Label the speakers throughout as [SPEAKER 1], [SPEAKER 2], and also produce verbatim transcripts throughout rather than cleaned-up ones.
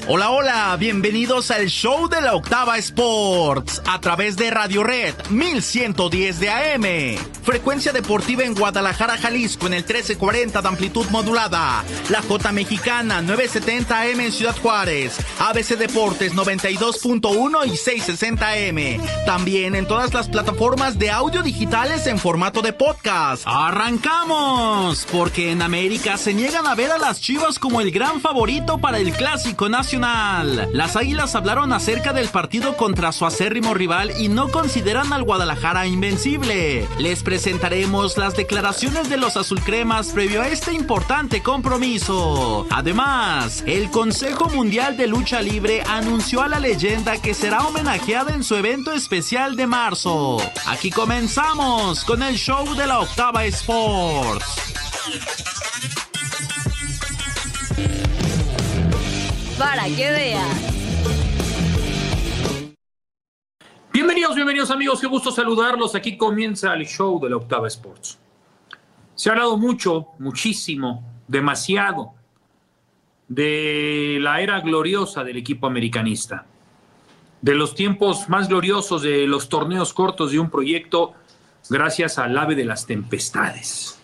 [SPEAKER 1] Hola, hola, bienvenidos al show de la Octava Sports a través de Radio Red mil ciento diez de A M. Frecuencia deportiva en Guadalajara, Jalisco en el trece cuarenta de amplitud modulada. La J Mexicana novecientos setenta A M en Ciudad Juárez. A B C Deportes noventa y dos punto uno y seiscientos sesenta A M. También en todas las plataformas de audio digitales en formato de podcast. ¡Arrancamos! Porque en América se niegan a ver a las Chivas como el gran favorito para el Clásico Nacional. Las Águilas hablaron acerca del partido contra su acérrimo rival y no consideran al Guadalajara invencible. Les presentaremos las declaraciones de los azulcremas previo a este importante compromiso. Además, el Consejo Mundial de Lucha Libre anunció a la leyenda que será homenajeada en su evento especial de marzo. Aquí comenzamos con el show de la Octava Sports.
[SPEAKER 2] Para que veas.
[SPEAKER 3] Bienvenidos, bienvenidos amigos, qué gusto saludarlos. Aquí comienza el show de la Octava Sports. Se ha hablado mucho, muchísimo, demasiado de la era gloriosa del equipo americanista, de los tiempos más gloriosos de los torneos cortos de un proyecto gracias al ave de las tempestades.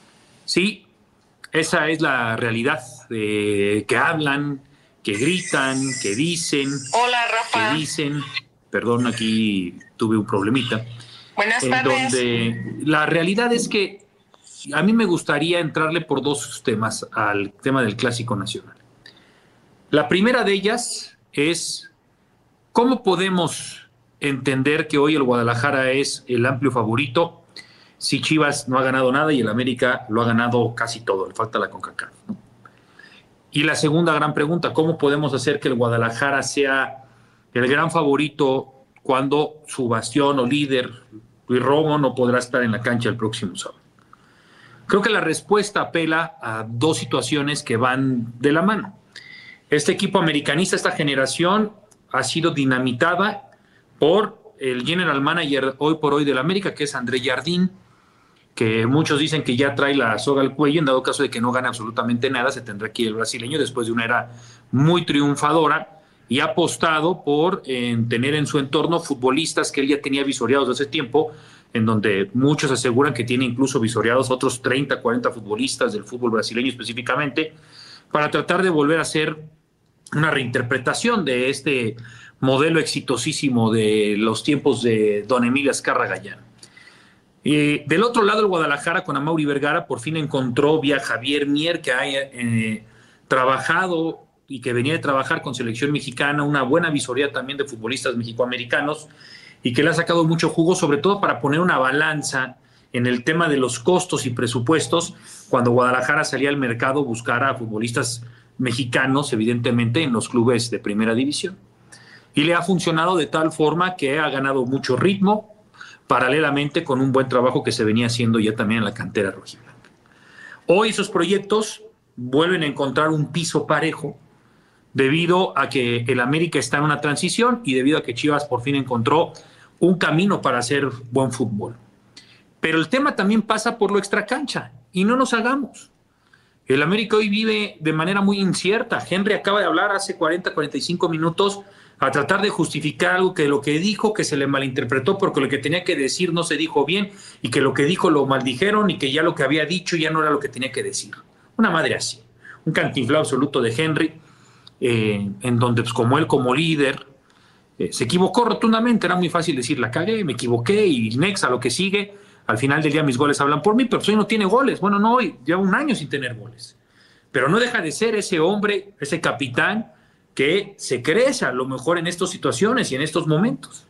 [SPEAKER 3] Sí, esa es la realidad de que hablan, que gritan, que dicen.
[SPEAKER 4] Hola, Rafa.
[SPEAKER 3] Que dicen, perdón, aquí tuve un problemita.
[SPEAKER 4] Buenas
[SPEAKER 3] en
[SPEAKER 4] tardes.
[SPEAKER 3] Donde la realidad es que a mí me gustaría entrarle por dos temas al tema del Clásico Nacional. La primera de ellas es cómo podemos entender que hoy el Guadalajara es el amplio favorito si Chivas no ha ganado nada y el América lo ha ganado casi todo, le falta la CONCACAF, ¿no? Y la segunda gran pregunta, ¿cómo podemos hacer que el Guadalajara sea el gran favorito cuando su bastión o líder, Luis Romo, no podrá estar en la cancha el próximo sábado? Creo que la respuesta apela a dos situaciones que van de la mano. Este equipo americanista, esta generación, ha sido dinamitada por el general manager hoy por hoy del América, que es André Jardín, que muchos dicen que ya trae la soga al cuello, en dado caso de que no gane absolutamente nada, se tendrá que ir el brasileño después de una era muy triunfadora, y ha apostado por eh, tener en su entorno futbolistas que él ya tenía visoreados hace tiempo, en donde muchos aseguran que tiene incluso visoreados otros treinta, cuarenta futbolistas del fútbol brasileño específicamente, para tratar de volver a hacer una reinterpretación de este modelo exitosísimo de los tiempos de don Emilio Azcárraga Gallán. Eh, del otro lado, el Guadalajara con Amaury Vergara por fin encontró vía Javier Mier, que ha eh, trabajado y que venía de trabajar con selección mexicana, una buena visoría también de futbolistas mexicoamericanos, y que le ha sacado mucho jugo, sobre todo para poner una balanza en el tema de los costos y presupuestos, cuando Guadalajara salía al mercado a buscar a futbolistas mexicanos, evidentemente, en los clubes de primera división. Y le ha funcionado de tal forma que ha ganado mucho ritmo, paralelamente con un buen trabajo que se venía haciendo ya también en la cantera rojiblanca. Hoy esos proyectos vuelven a encontrar un piso parejo debido a que el América está en una transición y debido a que Chivas por fin encontró un camino para hacer buen fútbol. Pero el tema también pasa por lo extracancha, y no nos hagamos. El América hoy vive de manera muy incierta. Henry acaba de hablar hace cuarenta, cuarenta y cinco minutos a tratar de justificar algo que lo que dijo, que se le malinterpretó porque lo que tenía que decir no se dijo bien, y que lo que dijo lo maldijeron, y que ya lo que había dicho ya no era lo que tenía que decir. Una madre así. Un cantinflao absoluto de Henry, eh, en donde pues, como él como líder eh, se equivocó rotundamente. Era muy fácil decir, la cagué, me equivoqué, y next a lo que sigue. Al final del día mis goles hablan por mí, pero pues hoy no tiene goles. Bueno, no hoy, lleva un año sin tener goles. Pero no deja de ser ese hombre, ese capitán que se crece a lo mejor en estas situaciones y en estos momentos.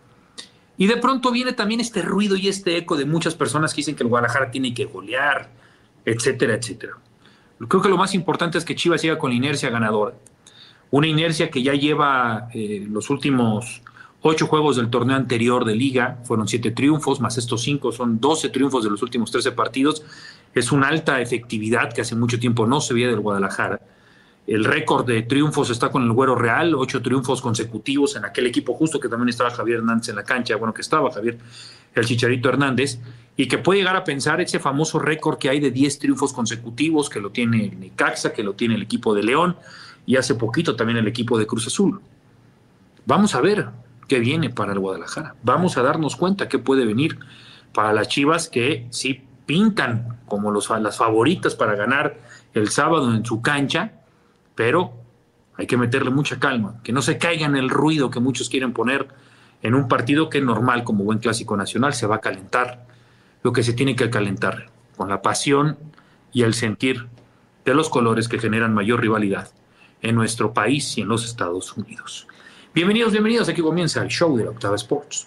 [SPEAKER 3] Y de pronto viene también este ruido y este eco de muchas personas que dicen que el Guadalajara tiene que golear, etcétera, etcétera. Creo que lo más importante es que Chivas siga con la inercia ganadora. Una inercia que ya lleva eh, los últimos ocho juegos del torneo anterior de Liga, fueron siete triunfos, más estos cinco, son doce triunfos de los últimos trece partidos. Es una alta efectividad que hace mucho tiempo no se veía del Guadalajara. El récord de triunfos está con el Güero Real, ocho triunfos consecutivos en aquel equipo justo que también estaba Javier Hernández en la cancha, bueno, que estaba Javier el Chicharito Hernández, y que puede llegar a pensar ese famoso récord que hay de diez triunfos consecutivos, que lo tiene el Necaxa, que lo tiene el equipo de León, y hace poquito también el equipo de Cruz Azul. Vamos a ver qué viene para el Guadalajara. Vamos a darnos cuenta qué puede venir para las Chivas, que sí pintan como los, las favoritas para ganar el sábado en su cancha, pero hay que meterle mucha calma, que no se caiga en el ruido que muchos quieren poner en un partido que es normal, como buen clásico nacional, se va a calentar lo que se tiene que calentar, con la pasión y el sentir de los colores que generan mayor rivalidad en nuestro país y en los Estados Unidos. Bienvenidos, bienvenidos, aquí comienza el show de la Octava Sports.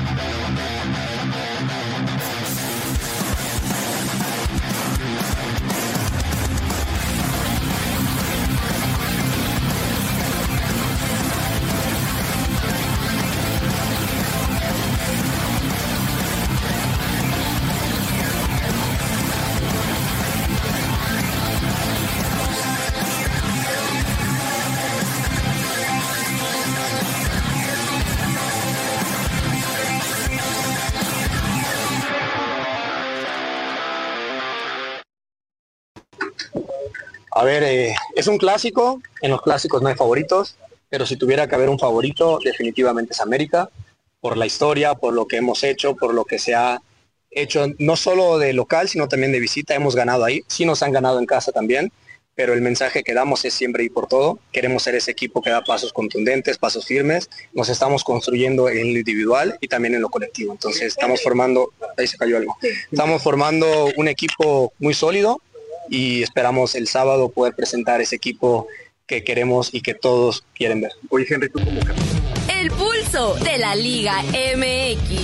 [SPEAKER 4] A ver, eh, es un clásico, en los clásicos no hay favoritos, pero si tuviera que haber un favorito, definitivamente es América, por la historia, por lo que hemos hecho, por lo que se ha hecho, no solo de local, sino también de visita, hemos ganado ahí, sí nos han ganado en casa también, pero el mensaje que damos es siempre ir por todo, queremos ser ese equipo que da pasos contundentes, pasos firmes, nos estamos construyendo en lo individual y también en lo colectivo, entonces estamos formando, ahí se cayó algo, estamos formando un equipo muy sólido, y esperamos el sábado poder presentar ese equipo que queremos y que todos quieren ver. Oye, Henry, tú como capitán.
[SPEAKER 2] El pulso de la Liga M X.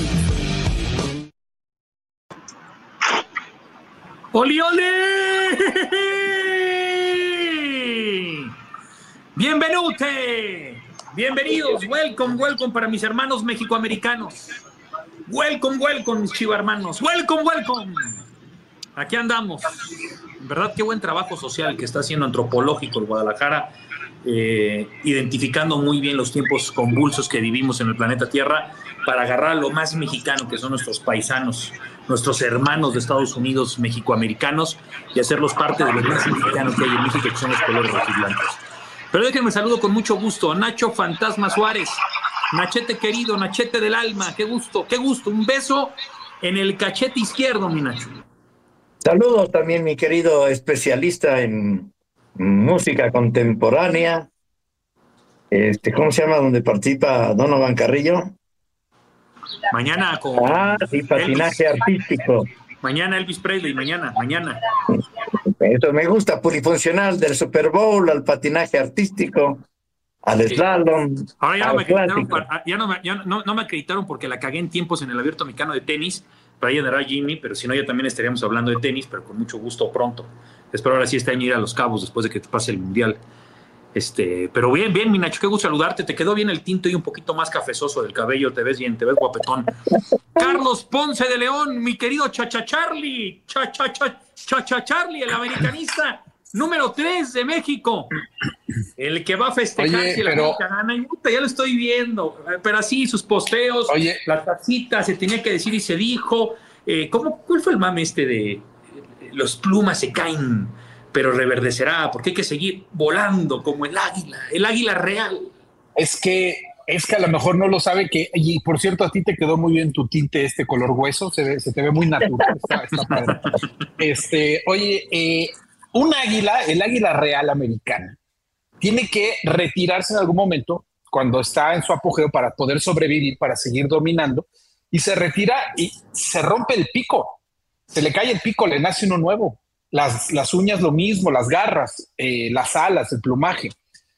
[SPEAKER 3] ¡Oli, oli! ¡Bienvenute! Bienvenidos, welcome, welcome para mis hermanos mexicoamericanos. Welcome, welcome, mis chivarmanos. Welcome, welcome. Aquí andamos. En verdad, qué buen trabajo social que está haciendo Antropológico el Guadalajara, eh, identificando muy bien los tiempos convulsos que vivimos en el planeta Tierra para agarrar a lo más mexicano que son nuestros paisanos, nuestros hermanos de Estados Unidos mexicoamericanos y hacerlos parte de lo más mexicano que hay en México, que son los colores rojiblancos. Pero déjenme saludo con mucho gusto a Nacho Fantasma Suárez, Nachete querido, Nachete del alma, qué gusto, qué gusto, un beso en el cachete izquierdo, mi Nacho.
[SPEAKER 5] Saludos también, mi querido especialista en música contemporánea. Este, ¿cómo se llama? Donde participa Donovan Carrillo.
[SPEAKER 3] Mañana con
[SPEAKER 5] Ah, sí, patinaje
[SPEAKER 3] Elvis.
[SPEAKER 5] Artístico.
[SPEAKER 3] Mañana Elvis Presley, mañana, mañana.
[SPEAKER 5] Eso me gusta, polifuncional, del Super Bowl al patinaje artístico, al sí. slalom.
[SPEAKER 3] Ahora ya, no me, acreditaron,
[SPEAKER 5] para,
[SPEAKER 3] ya, no, me, ya no, no me acreditaron porque la cagué en tiempos en el Abierto Mexicano de Tenis. Para ahí andará Jimmy, pero si no, ya también estaríamos hablando de tenis, pero con mucho gusto pronto. Espero ahora sí este año ir a Los Cabos después de que te pase el Mundial. Este, pero bien, bien, mi Nacho, qué gusto saludarte. Te quedó bien el tinto y un poquito más cafezoso del cabello. Te ves bien, te ves guapetón. Carlos Ponce de León, mi querido Chacha Charlie. Chacha cha, cha, cha, Charlie, el americanista número tres de México. El que va a festejar
[SPEAKER 6] Oye,
[SPEAKER 3] si la
[SPEAKER 6] pero...
[SPEAKER 3] América gana. Y puta, ya lo estoy viendo. Pero así, sus posteos,
[SPEAKER 6] Oye.
[SPEAKER 3] la tacita, se tenía que decir y se dijo. Eh, ¿cómo, ¿Cuál fue el mame este de eh, los plumas se caen, pero reverdecerá? Porque hay que seguir volando como el águila, el águila real.
[SPEAKER 6] Es que, es que a lo mejor no lo sabe que, y por cierto, a ti te quedó muy bien tu tinte, este color hueso, se, ve, se te ve muy natural. Está, está padre. Este, oye, eh, un águila, el águila real americana, tiene que retirarse en algún momento cuando está en su apogeo para poder sobrevivir, para seguir dominando, y se retira y se rompe el pico, se le cae el pico, le nace uno nuevo, las, las uñas lo mismo, las garras, eh, las alas, el plumaje.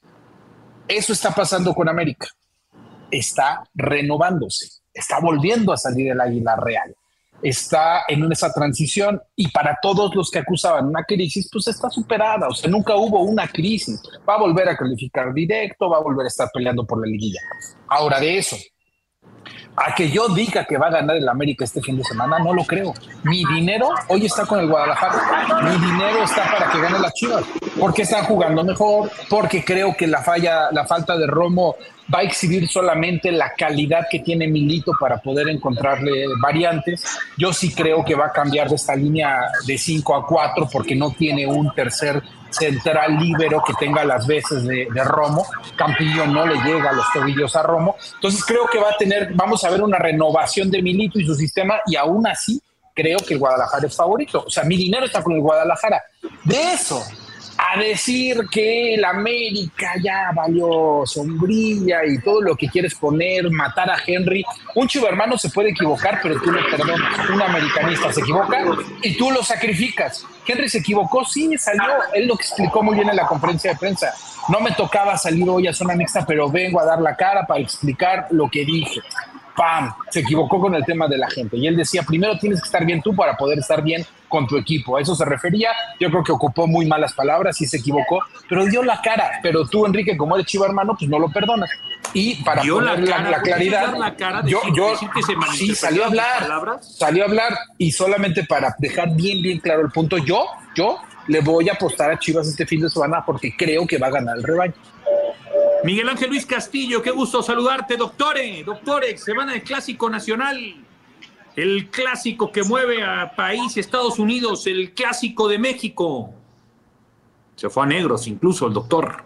[SPEAKER 6] Eso está pasando con América, está renovándose, está volviendo a salir el águila real, está en esa transición, y para todos los que acusaban una crisis, pues está superada, o sea, nunca hubo una crisis, va a volver a calificar directo, va a volver a estar peleando por la liguilla. Ahora, de eso a que yo diga que va a ganar el América este fin de semana, no lo creo. Mi dinero hoy está con el Guadalajara, mi dinero está para que gane las Chivas, porque están jugando mejor, porque creo que la falla, la falta de Romo va a exhibir solamente la calidad que tiene Milito para poder encontrarle variantes. Yo sí creo que va a cambiar de esta línea de cinco a cuatro porque no tiene un tercer central líbero que tenga las veces de, de Romo. Campillo no le llega a los tobillos a Romo. Entonces creo que va a tener, vamos a ver una renovación de Milito y su sistema, y aún así creo que el Guadalajara es favorito. O sea, mi dinero está con el Guadalajara. De eso a decir que el América ya valió sombrilla y todo lo que quieres poner, matar a Henry. Un chivermano se puede equivocar, pero tú lo perdonas. Un americanista se equivoca y tú lo sacrificas. Henry se equivocó, sí, salió. Él lo explicó muy bien en la conferencia de prensa. No me tocaba salir hoy a zona mixta, pero vengo a dar la cara para explicar lo que dije. ¡Pam! Se equivocó con el tema de la gente. Y él decía, primero tienes que estar bien tú para poder estar bien con tu equipo. A eso se refería. Yo creo que ocupó muy malas palabras y se equivocó, pero dio la cara. Pero tú, Enrique, como eres chivo hermano, pues no lo perdonas. Y para
[SPEAKER 3] dio
[SPEAKER 6] poner la,
[SPEAKER 3] la,
[SPEAKER 6] la claridad,
[SPEAKER 3] la cara de
[SPEAKER 6] yo,
[SPEAKER 3] decir,
[SPEAKER 6] yo
[SPEAKER 3] decir que se
[SPEAKER 6] sí, salió a hablar. Salió a hablar y solamente para dejar bien, bien claro el punto, yo, yo le voy a apostar a Chivas este fin de semana porque creo que va a ganar el rebaño.
[SPEAKER 3] Miguel Ángel Luis Castillo, qué gusto saludarte, doctore, doctore, semana del Clásico Nacional, el clásico que mueve a país Estados Unidos, el Clásico de México. Se fue a negros incluso el doctor.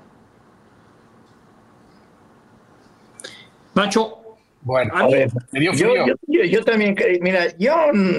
[SPEAKER 3] Nacho.
[SPEAKER 6] Bueno,
[SPEAKER 5] a ver, me dio
[SPEAKER 6] frío.
[SPEAKER 5] Yo, yo, yo, yo también, mira, yo,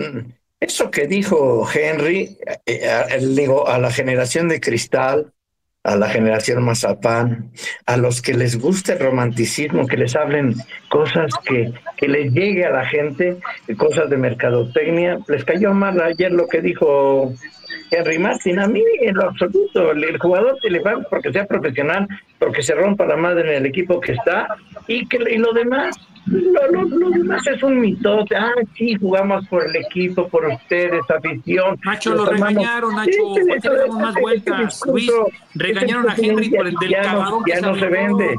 [SPEAKER 5] eso que dijo Henry, eh, a, digo, a la generación de cristal, a la generación mazapán, a los que les gusta el romanticismo, que les hablen cosas que, que les llegue a la gente, cosas de mercadotecnia, les cayó mal ayer lo que dijo Henry Martin. A mí en lo absoluto, el, el jugador te le va porque sea profesional, porque se rompa la madre en el equipo que está, y que y lo demás, lo, lo, lo demás es un mitote. Ah, sí, jugamos por el equipo, por ustedes, afición.
[SPEAKER 3] Nacho, lo regañaron, Nacho, sí, ¿por qué le damos más vueltas? Luis, regañaron a Henry por el del cagadón
[SPEAKER 5] ya no se vende.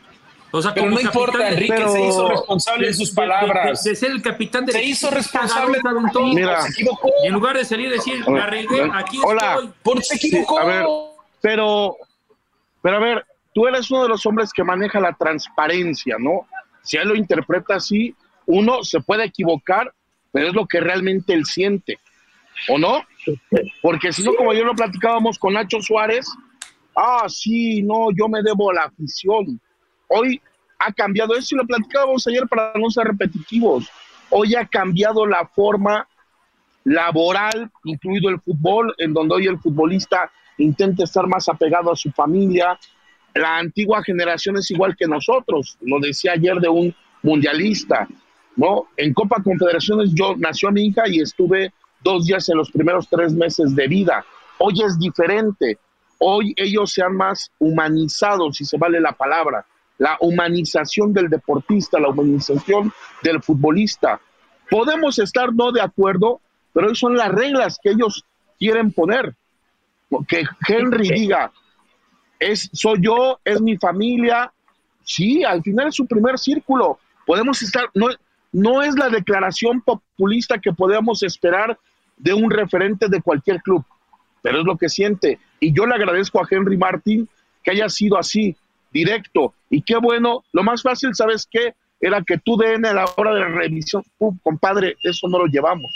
[SPEAKER 3] O sea,
[SPEAKER 6] pero no importa, Enrique pero se hizo responsable de sus palabras.
[SPEAKER 3] De, de, de ser el capitán del
[SPEAKER 6] se hizo responsable de todo.
[SPEAKER 7] Mira,
[SPEAKER 6] se equivocó.
[SPEAKER 3] Y en lugar de salir y decir, la regué, aquí
[SPEAKER 7] hola.
[SPEAKER 3] estoy.
[SPEAKER 6] Por se equivocó.
[SPEAKER 7] A ver, pero, pero a ver, tú eres uno de los hombres que maneja la transparencia, ¿no? Si él lo interpreta así, uno se puede equivocar, pero es lo que realmente él siente, ¿o no? Porque si no, como yo lo platicábamos con Nacho Suárez, ah, sí, no, yo me debo a la afición. Hoy ha cambiado eso y lo platicábamos ayer para no ser repetitivos. Hoy ha cambiado la forma laboral, incluido el fútbol, en donde hoy el futbolista intenta estar más apegado a su familia. La antigua generación es igual que nosotros, lo decía ayer de un mundialista, ¿no? En Copa Confederaciones yo nació mi hija y estuve dos días en los primeros tres meses de vida. Hoy es diferente, hoy ellos se han más humanizado, si se vale la palabra, la humanización del deportista, la humanización del futbolista. Podemos estar no de acuerdo, pero son las reglas que ellos quieren poner. Que Henry diga, es, soy yo, es mi familia. Sí, al final es su primer círculo. Podemos estar, no, no es la declaración populista que podemos esperar de un referente de cualquier club, pero es lo que siente. Y yo le agradezco a Henry Martin que haya sido así, directo. Y qué bueno, lo más fácil, ¿sabes qué? Era que tu D N a la hora de la revisión, uh, compadre, eso no lo llevamos.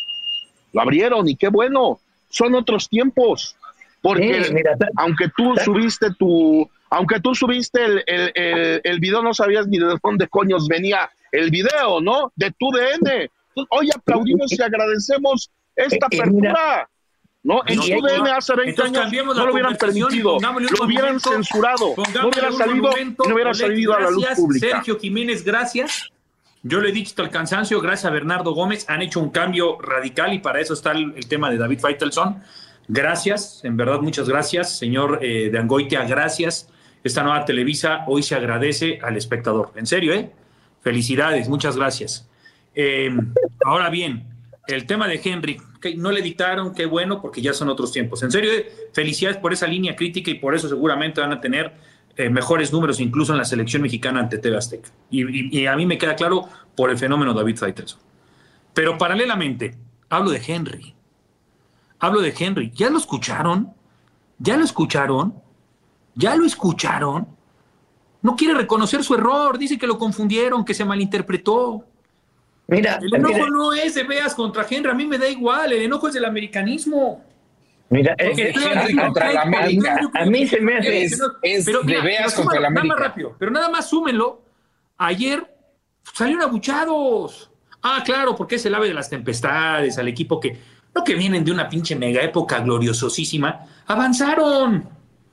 [SPEAKER 7] Lo abrieron y qué bueno, son otros tiempos. Porque sí, mira, aunque tú subiste tu, aunque tú subiste el, el, el, el video, no sabías ni de dónde coños venía el video, ¿no? De tu D N. Hoy aplaudimos y agradecemos esta apertura. No, en su D N hace veinte años no lo hubieran permitido, lo hubieran censurado, no hubiera salido, no hubiera salido a la luz pública.
[SPEAKER 3] Sergio Jiménez, gracias. Yo le he dicho hasta el cansancio, gracias a Bernardo Gómez, han hecho un cambio radical y para eso está el, el tema de David Faitelson. Gracias, en verdad, muchas gracias, señor eh, de Angoitia, gracias. Esta nueva Televisa hoy se agradece al espectador. En serio, ¿eh? Felicidades, muchas gracias. Eh, ahora bien, el tema de Henry, que no le dictaron, qué bueno, porque ya son otros tiempos. En serio, eh, felicidades por esa línea crítica y por eso seguramente van a tener eh, mejores números incluso en la selección mexicana ante T V Azteca. Y, y, y a mí me queda claro por el fenómeno David Faitelson. Pero paralelamente, hablo de Henry. Hablo de Henry. ¿Ya lo escucharon? ¿Ya lo escucharon? ¿Ya lo escucharon? No quiere reconocer su error. Dice que lo confundieron, que se malinterpretó.
[SPEAKER 5] Mira,
[SPEAKER 3] el enojo
[SPEAKER 5] mira.
[SPEAKER 3] no es de Veas contra Henry. A mí me da igual. El enojo es del americanismo.
[SPEAKER 5] Mira,
[SPEAKER 6] es
[SPEAKER 5] es,
[SPEAKER 6] Henry contra la América.
[SPEAKER 5] A mí se me hace...
[SPEAKER 6] Es, es pero, mira, de Veas contra la América.
[SPEAKER 3] Nada más rápido, pero nada más súmenlo. Ayer salieron abuchados. Ah, claro, porque es el ave de las tempestades, al equipo que, no que vienen de una pinche mega época gloriosísima, avanzaron.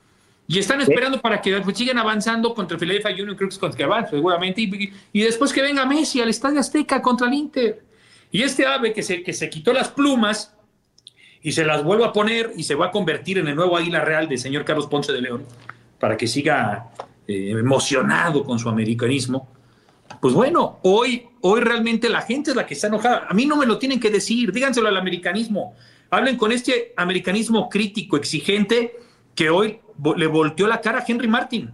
[SPEAKER 3] Y están esperando ¿Sí? para que pues, sigan avanzando contra el Philadelphia Union, creo que es contra que avanza seguramente, y, y después que venga Messi al Estadio Azteca contra el Inter. Y este ave que se, que se quitó las plumas y se las vuelve a poner y se va a convertir en el nuevo águila real del señor Carlos Ponce de León, para que siga eh, emocionado con su americanismo. Pues bueno, hoy, hoy realmente la gente es la que está enojada. A mí no me lo tienen que decir, díganselo al americanismo. Hablen con este americanismo crítico, exigente, que hoy le volteó la cara a Henry Martin.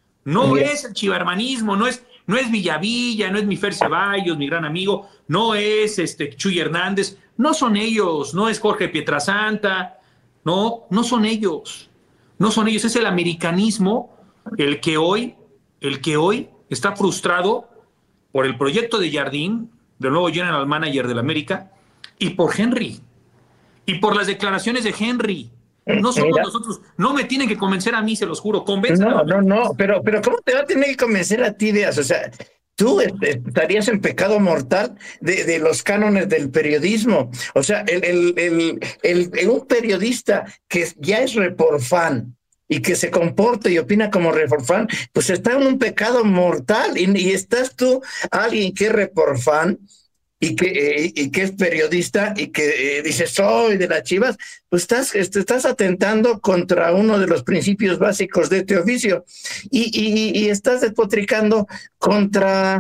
[SPEAKER 3] No sí. es el chivarmanismo, no es, no es Villavilla, no es mi Fer Ceballos, mi gran amigo, no es este Chuy Hernández, no son ellos, no es Jorge Pietrasanta, no, no son ellos, no son ellos, es el americanismo el que hoy, el que hoy está frustrado por el proyecto de Jardín, del nuevo general manager del América, y por Henry, y por las declaraciones de Henry. No somos Mira. nosotros, no me tienen que convencer a mí, se los juro, convénzame.
[SPEAKER 5] No, no, no, pero, pero ¿cómo te va a tener que convencer a ti, Veas? O sea, tú estarías en pecado mortal de, de los cánones del periodismo. O sea, el, el, el, el, el un periodista que ya es reporfan y que se comporta y opina como reporfan, pues está en un pecado mortal. Y, y estás tú, alguien que es reporfan, y que, eh, y que es periodista y que eh, dice soy de las Chivas, pues estás, estás atentando contra uno de los principios básicos de este oficio y, y, y estás despotricando contra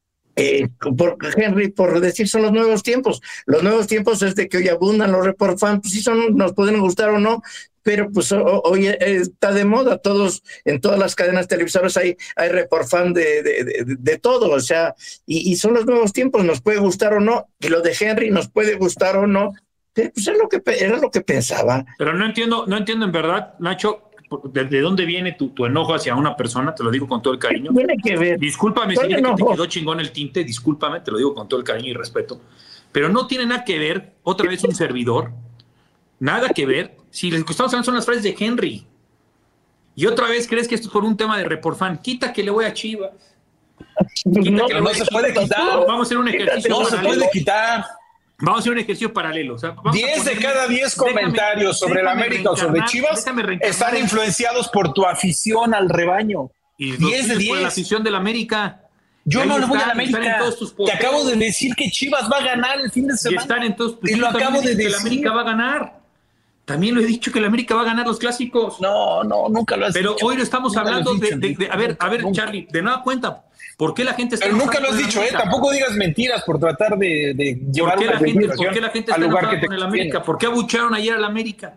[SPEAKER 5] eh, por Henry por decir son los nuevos tiempos. Los nuevos tiempos es de que hoy abundan los report fans, pues sí son, nos pueden gustar o no, pero pues hoy está de moda, todos, en todas las cadenas televisoras hay, hay report fan de, de, de, de todo, o sea, y, y son los nuevos tiempos, nos puede gustar o no, y lo de Henry nos puede gustar o no, pues es lo que, era lo que pensaba.
[SPEAKER 3] Pero no entiendo, no entiendo en verdad, Nacho, ¿de, de dónde viene tu, tu enojo hacia una persona? Te lo digo con todo el cariño.
[SPEAKER 5] Tiene que ver.
[SPEAKER 3] Discúlpame si que te quedó chingón el tinte, discúlpame, te lo digo con todo el cariño y respeto, pero no tiene nada que ver, otra vez un servidor, nada que ver. Si lo que estamos hablando son las frases de Henry. Y otra vez crees que esto es por un tema de reporfan. Quita que le voy a Chivas.
[SPEAKER 6] No, que no se puede quitar.
[SPEAKER 3] Vamos a hacer un ejercicio
[SPEAKER 6] No
[SPEAKER 3] paralelo.
[SPEAKER 6] se puede quitar.
[SPEAKER 3] Vamos a hacer un ejercicio paralelo. O sea,
[SPEAKER 6] diez de cada diez comentarios sobre el América o sobre Chivas están influenciados por tu afición al rebaño.
[SPEAKER 3] Y diez de diez. Por la afición del América.
[SPEAKER 6] Yo no le voy a la América. Te acabo de decir que Chivas va a ganar el fin de semana.
[SPEAKER 3] Y, están en todos, pues,
[SPEAKER 6] y lo acabo de decir.
[SPEAKER 3] Que la América va a ganar. También lo he dicho que la América va a ganar los clásicos.
[SPEAKER 6] No, no, nunca lo has
[SPEAKER 3] Pero
[SPEAKER 6] dicho.
[SPEAKER 3] Pero hoy lo estamos
[SPEAKER 6] nunca
[SPEAKER 3] hablando
[SPEAKER 6] dicho,
[SPEAKER 3] de, de, de... A ver, a ver, nunca. Charlie, de nueva cuenta, ¿por qué la gente está...
[SPEAKER 6] Pero nunca lo has dicho, ¿eh? Tampoco digas mentiras por tratar de, de llevar
[SPEAKER 3] ¿Por qué,
[SPEAKER 6] una
[SPEAKER 3] la gente, ¿Por qué la gente está enojada
[SPEAKER 6] que
[SPEAKER 3] con el América? ¿Por qué abucharon ayer al América?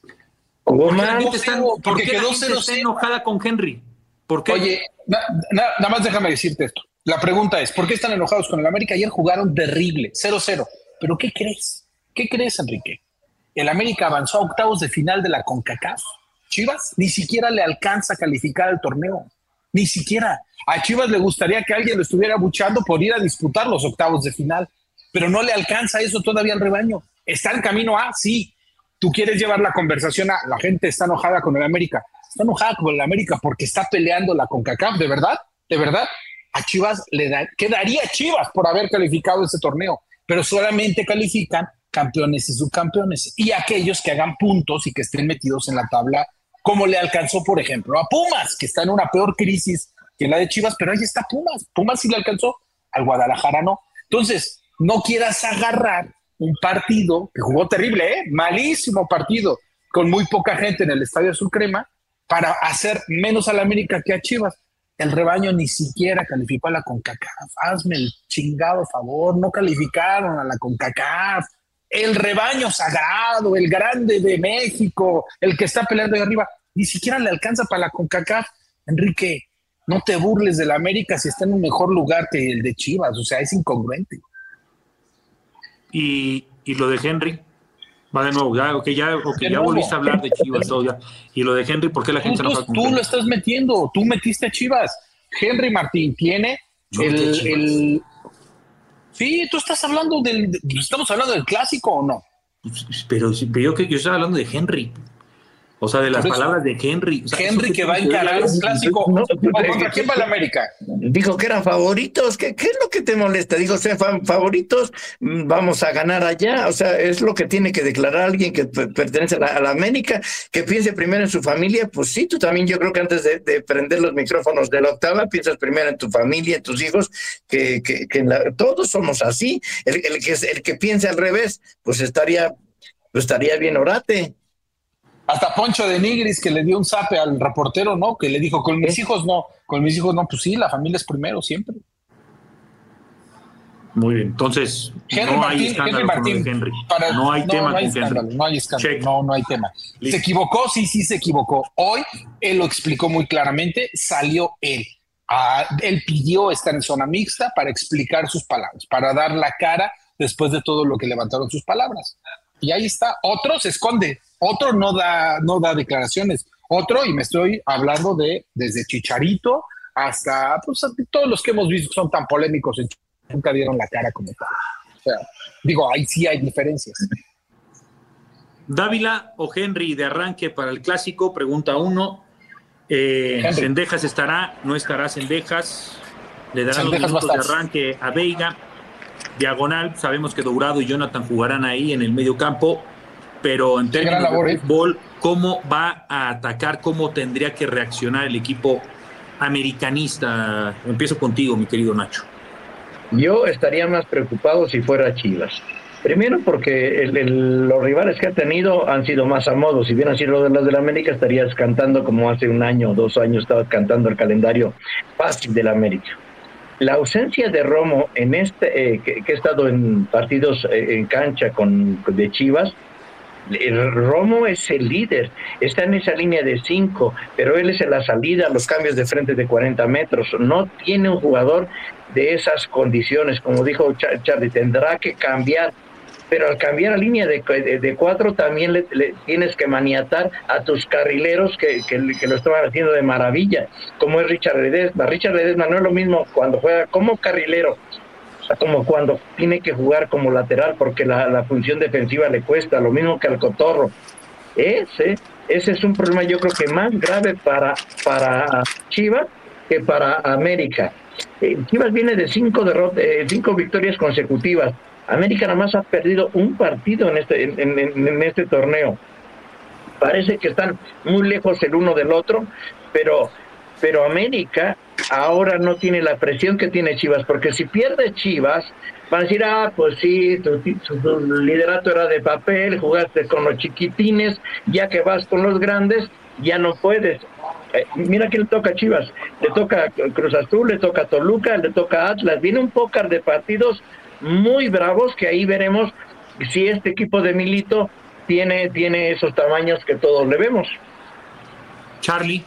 [SPEAKER 5] ¿Por
[SPEAKER 3] qué la gente está, ¿por qué la gente está enojada con Henry? ¿Por qué?
[SPEAKER 6] Oye, na, na, nada más déjame decirte esto. La pregunta es, ¿por qué están enojados con el América? Ayer jugaron terrible, cero cero. ¿Pero qué crees? ¿Qué crees, Enrique? El América avanzó a octavos de final de la CONCACAF. Chivas ni siquiera le alcanza a calificar al torneo. Ni siquiera. A Chivas le gustaría que alguien lo estuviera abuchando por ir a disputar los octavos de final, pero no le alcanza eso todavía al rebaño. Está en camino a, sí. Tú quieres llevar la conversación a la gente está enojada con el América. Está enojada con el América porque está peleando la CONCACAF. ¿De verdad? ¿De verdad? A Chivas le da, ¿qué daría Chivas por haber calificado ese torneo? Pero solamente califican campeones y subcampeones, y aquellos que hagan puntos y que estén metidos en la tabla, como le alcanzó, por ejemplo, a Pumas, que está en una peor crisis que la de Chivas, pero ahí está Pumas. Pumas sí le alcanzó, al Guadalajara no. Entonces, no quieras agarrar un partido que jugó terrible, ¿eh? Malísimo partido, con muy poca gente en el Estadio Azul Crema, para hacer menos a la América que a Chivas. El rebaño ni siquiera calificó a la CONCACAF. Hazme el chingado favor, no calificaron a la CONCACAF. El rebaño sagrado, el grande de México, el que está peleando ahí arriba, ni siquiera le alcanza para la CONCACAF. Enrique, no te burles de la América si está en un mejor lugar que el de Chivas, o sea, es incongruente.
[SPEAKER 3] Y, y lo de Henry, va de nuevo, ya, okay, ya, okay, ya volviste a hablar de Chivas, todo ya. Y lo de Henry, ¿por qué la gente
[SPEAKER 6] tú,
[SPEAKER 3] no
[SPEAKER 6] Tú, tú lo estás metiendo, tú metiste a Chivas. Henry Martín tiene Yo el... el Sí, tú estás hablando del... ¿Estamos hablando del clásico o no?
[SPEAKER 3] Pero, pero yo, yo estaba hablando de Henry. O sea, de las palabras de Henry. O sea,
[SPEAKER 6] Henry que va a encarar un clásico. No, ¿Contra quién va la América?
[SPEAKER 5] Dijo que eran favoritos. ¿Qué, qué es lo que te molesta? Digo, sean favoritos, vamos a ganar allá. O sea, es lo que tiene que declarar alguien que pertenece a la, a la América, que piense primero en su familia. Pues sí, tú también, yo creo que antes de, de prender los micrófonos de la octava, piensas primero en tu familia, en tus hijos, que, que, que la, todos somos así. El, el, que, el que piense al revés, pues estaría, pues estaría bien orate.
[SPEAKER 6] Hasta Poncho de Nigris que le dio un zape al reportero, ¿no? Que le dijo, con mis hijos no, con mis hijos no, pues sí, la familia es primero siempre.
[SPEAKER 3] Muy bien, entonces
[SPEAKER 6] Henry
[SPEAKER 3] no
[SPEAKER 6] Martín,
[SPEAKER 3] hay escándalo
[SPEAKER 6] Henry Martín,
[SPEAKER 3] con Henry.
[SPEAKER 6] Para,
[SPEAKER 3] no hay
[SPEAKER 6] no,
[SPEAKER 3] tema
[SPEAKER 6] no hay
[SPEAKER 3] con
[SPEAKER 6] escándalo,
[SPEAKER 3] Henry.
[SPEAKER 6] no hay escándalo,
[SPEAKER 3] Check.
[SPEAKER 6] no, no hay tema.
[SPEAKER 3] Listo.
[SPEAKER 6] ¿Se equivocó? Sí, sí se equivocó. Hoy él lo explicó muy claramente, salió él. Ah, él pidió estar en zona mixta para explicar sus palabras, para dar la cara después de todo lo que levantaron sus palabras. Y ahí está. Otro se esconde, otro no da, no da declaraciones. Otro, y me estoy hablando de desde Chicharito hasta pues, todos los que hemos visto que son tan polémicos, nunca dieron la cara como tal. O sea, digo, ahí sí hay diferencias.
[SPEAKER 3] Dávila o Henry de arranque para el clásico, pregunta uno. Eh, Cendejas estará, no estará Cendejas. Le darán los minutos de arranque a Veiga. Diagonal, sabemos que Dourado y Jonathan jugarán ahí en el medio campo, pero en términos de fútbol, ¿cómo va a atacar? ¿Cómo tendría que reaccionar el equipo americanista? Empiezo contigo, mi querido Nacho.
[SPEAKER 5] Yo estaría más preocupado si fuera Chivas. Primero porque el, el, los rivales que ha tenido han sido más a modo. Si hubieran sido los de la América, estarías cantando como hace un año o dos años estabas cantando el calendario fácil de la América. La ausencia de Romo en este, eh, que, que ha estado en partidos eh, en cancha con, de Chivas, el Romo es el líder, está en esa línea de cinco, pero él es en la salida, los cambios de frente de cuarenta metros. No tiene un jugador de esas condiciones, como dijo Charlie, tendrá que cambiar. Pero al cambiar a línea de, de, de cuatro también le, le tienes que maniatar a tus carrileros que, que, que lo estaban haciendo de maravilla, como es Richard Ledesma. Richard Ledesma no es lo mismo cuando juega como carrilero, o sea, como cuando tiene que jugar como lateral, porque la, la función defensiva le cuesta, lo mismo que al Cotorro. Ese, ese es un problema yo creo que más grave para, para Chivas que para América. Eh, Chivas viene de cinco, derrotas, eh, cinco victorias consecutivas. América nada más ha perdido un partido en este, en, en, en este torneo. Parece que están muy lejos el uno del otro, pero, pero América ahora no tiene la presión que tiene Chivas, porque si pierde Chivas, van a decir, ah, pues sí, tu, tu, tu liderato era de papel, jugaste con los chiquitines, ya que vas con los grandes, ya no puedes. Eh, mira que le toca a Chivas, le toca a Cruz Azul, le toca a Toluca, le toca a Atlas, viene un pócar de partidos muy bravos que ahí veremos si este equipo de Milito tiene, tiene esos tamaños que todos le vemos.
[SPEAKER 3] Charlie,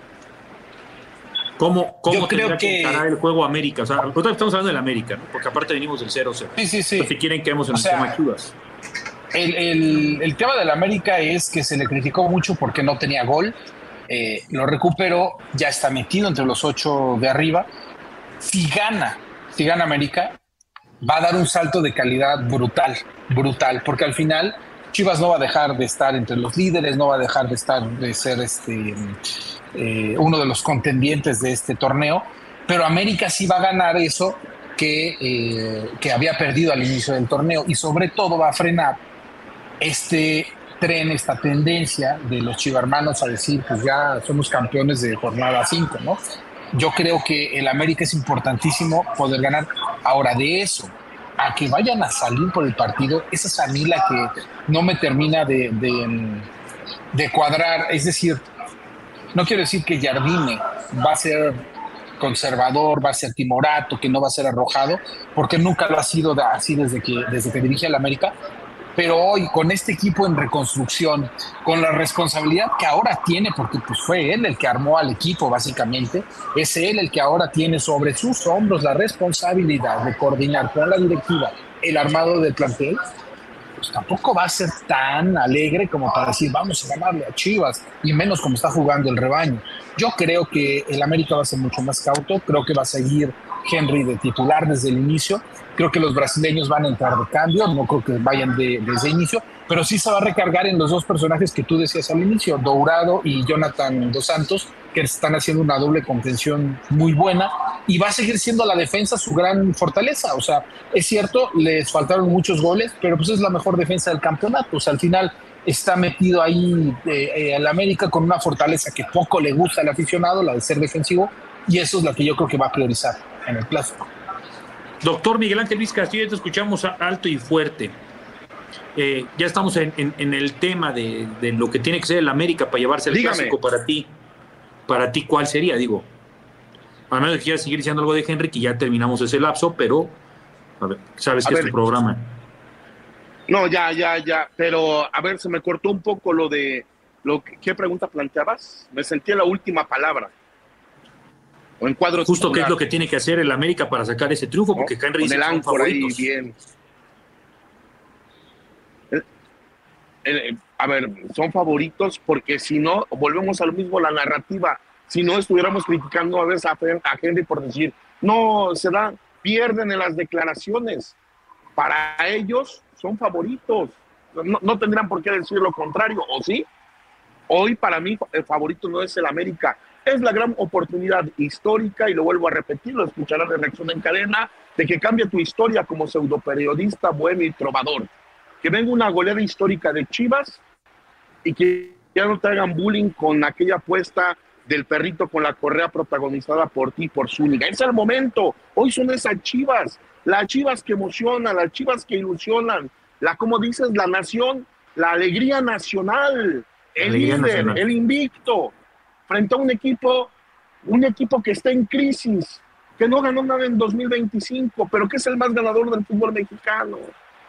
[SPEAKER 3] ¿cómo, cómo tendrá que encarar el juego América? O sea, nosotros estamos hablando del América, ¿no? Porque aparte venimos del cero cero.
[SPEAKER 6] Sí, sí, sí.
[SPEAKER 3] Entonces, si quieren quedemos en
[SPEAKER 6] o
[SPEAKER 3] el
[SPEAKER 6] sea,
[SPEAKER 3] tema Chivas.
[SPEAKER 6] El, el, el tema del América es que se le criticó mucho porque no tenía gol. Eh, lo recuperó, ya está metido entre los ocho de arriba. Si gana, si gana América, va a dar un salto de calidad brutal, brutal, porque al final Chivas no va a dejar de estar entre los líderes, no va a dejar de estar, de ser este eh, uno de los contendientes de este torneo, pero América sí va a ganar eso que, eh, que había perdido al inicio del torneo, y sobre todo va a frenar este tren, esta tendencia de los chivarmanos a decir, pues ya somos campeones de jornada cinco, ¿no? Yo creo que el América es importantísimo poder ganar. Ahora, de eso a que vayan a salir por el partido, esa es a mí la que no me termina de, de, de cuadrar. Es decir, no quiero decir que Jardine va a ser conservador, va a ser timorato, que no va a ser arrojado, porque nunca lo ha sido así desde que, desde que dirige al América. Pero hoy, con este equipo en reconstrucción, con la responsabilidad que ahora tiene, porque pues fue él el que armó al equipo básicamente, es él el que ahora tiene sobre sus hombros la responsabilidad de coordinar con la directiva el armado del plantel, pues tampoco va a ser tan alegre como para decir vamos a ganarle a Chivas, y menos como está jugando el rebaño. Yo creo que el América va a ser mucho más cauto, creo que va a seguir Henry de titular desde el inicio. Creo que los brasileños van a entrar de cambio, no creo que vayan de, desde el inicio. pero sí se va a recargar en los dos personajes que tú decías al inicio, Dourado y Jonathan Dos Santos, que están haciendo una doble contención muy buena, y va a seguir siendo la defensa su gran fortaleza. O sea, es cierto, les faltaron muchos goles, pero pues es la mejor defensa del campeonato. O sea, al final está metido ahí eh, eh, el América con una fortaleza que poco le gusta al aficionado, la de ser defensivo, y eso es la que yo creo que va a priorizar en el clásico.
[SPEAKER 3] Doctor Miguel Ángel Luis Castillo, te escuchamos alto y fuerte. Eh, ya estamos en, en, en el tema de, de lo que tiene que ser el América para llevarse el
[SPEAKER 7] Dígame.
[SPEAKER 3] clásico para ti. Para ti, ¿cuál sería? Digo, a menos que quieras seguir diciendo algo de Henry, que ya terminamos ese lapso, pero a ver, sabes
[SPEAKER 7] A
[SPEAKER 3] que
[SPEAKER 7] ver.
[SPEAKER 3] es tu programa.
[SPEAKER 7] No, ya, ya, ya. Pero, a ver, se me cortó un poco lo de... Lo que, ¿qué pregunta planteabas? Me sentí en la última palabra. O en cuadro
[SPEAKER 3] Justo qué es
[SPEAKER 7] titular.
[SPEAKER 3] lo que tiene que hacer el América para sacar ese triunfo,
[SPEAKER 7] ¿No?
[SPEAKER 3] porque Henry
[SPEAKER 7] Con
[SPEAKER 3] dice
[SPEAKER 7] el
[SPEAKER 3] que son
[SPEAKER 7] áncora ahí,
[SPEAKER 3] favoritos.
[SPEAKER 7] bien. El- el- a ver, son favoritos porque si no, volvemos a lo mismo, la narrativa. Si no, estuviéramos criticando a veces a, Fer- a Henry por decir, no, se da, pierden en las declaraciones. Para ellos son favoritos. No, no tendrían por qué decir lo contrario, ¿o sí? Hoy para mí el favorito no es el América. Es la gran oportunidad histórica, y lo vuelvo a repetir, lo escucharás de Reacción en Cadena, de que cambie tu historia como pseudoperiodista, bohemio y trovador. Que venga una goleada histórica de Chivas y que ya no te hagan bullying con aquella apuesta del perrito con la correa protagonizada por ti, por Zúñiga. Es el momento. Hoy son esas Chivas, las Chivas que emocionan, las Chivas que ilusionan, la, como dices, la nación, la alegría nacional, el
[SPEAKER 3] Alegría
[SPEAKER 7] líder,
[SPEAKER 3] nacional.
[SPEAKER 7] el invicto, frente a un equipo, un equipo que está en crisis, que no ganó nada en dos mil veinticinco, pero que es el más ganador del fútbol mexicano,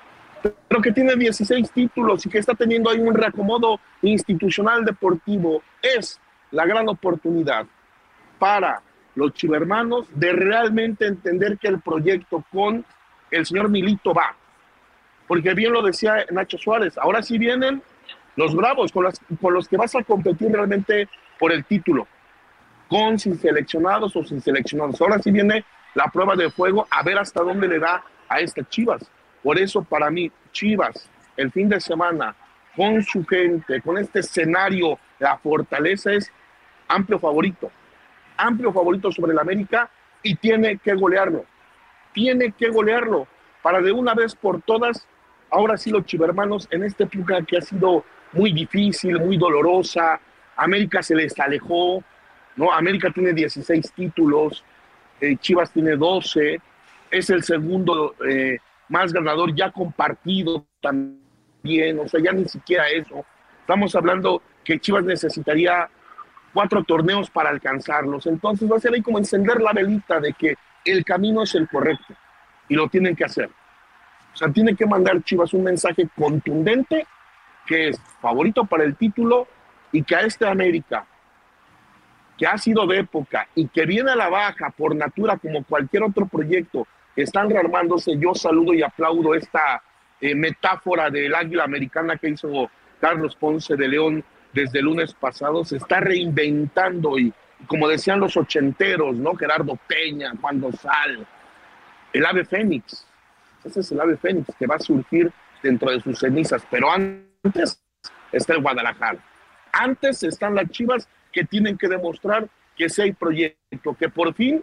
[SPEAKER 7] pero que tiene dieciséis títulos y que está teniendo ahí un reacomodo institucional deportivo. Es la gran oportunidad para los chivermanos de realmente entender que el proyecto con el señor Milito va. Porque bien lo decía Nacho Suárez, ahora sí vienen los bravos, con, las, con los que vas a competir realmente por el título, con sin seleccionados o sin seleccionados. Ahora sí viene la prueba de fuego, a ver hasta dónde le da a estas Chivas. Por eso para mí, Chivas, el fin de semana, con su gente, con este escenario, la fortaleza es amplio favorito, amplio favorito sobre el América, y tiene que golearlo, tiene que golearlo, para de una vez por todas, ahora sí los chivermanos, en esta época que ha sido muy difícil, muy dolorosa, América se les alejó, ¿no? América tiene dieciséis títulos, eh, Chivas tiene doce, es el segundo eh, más ganador ya compartido también, o sea, ya ni siquiera eso. Estamos hablando que Chivas necesitaría cuatro torneos para alcanzarlos, entonces va a ser ahí como encender la velita de que el camino es el correcto y lo tienen que hacer. O sea, tiene que mandar Chivas un mensaje contundente que es favorito para el título y que a este América, que ha sido de época y que viene a la baja por natura como cualquier otro proyecto que están rearmándose, yo saludo y aplaudo esta eh, metáfora del águila americana que hizo Carlos Ponce de León desde el lunes pasado. Se está reinventando y, como decían los ochenteros, ¿no? Gerardo Peña, Juan Dosal, el ave fénix. Ese es el ave fénix que va a surgir dentro de sus cenizas, pero antes está el Guadalajara. Antes están las Chivas que tienen que demostrar que sí hay proyecto, que por fin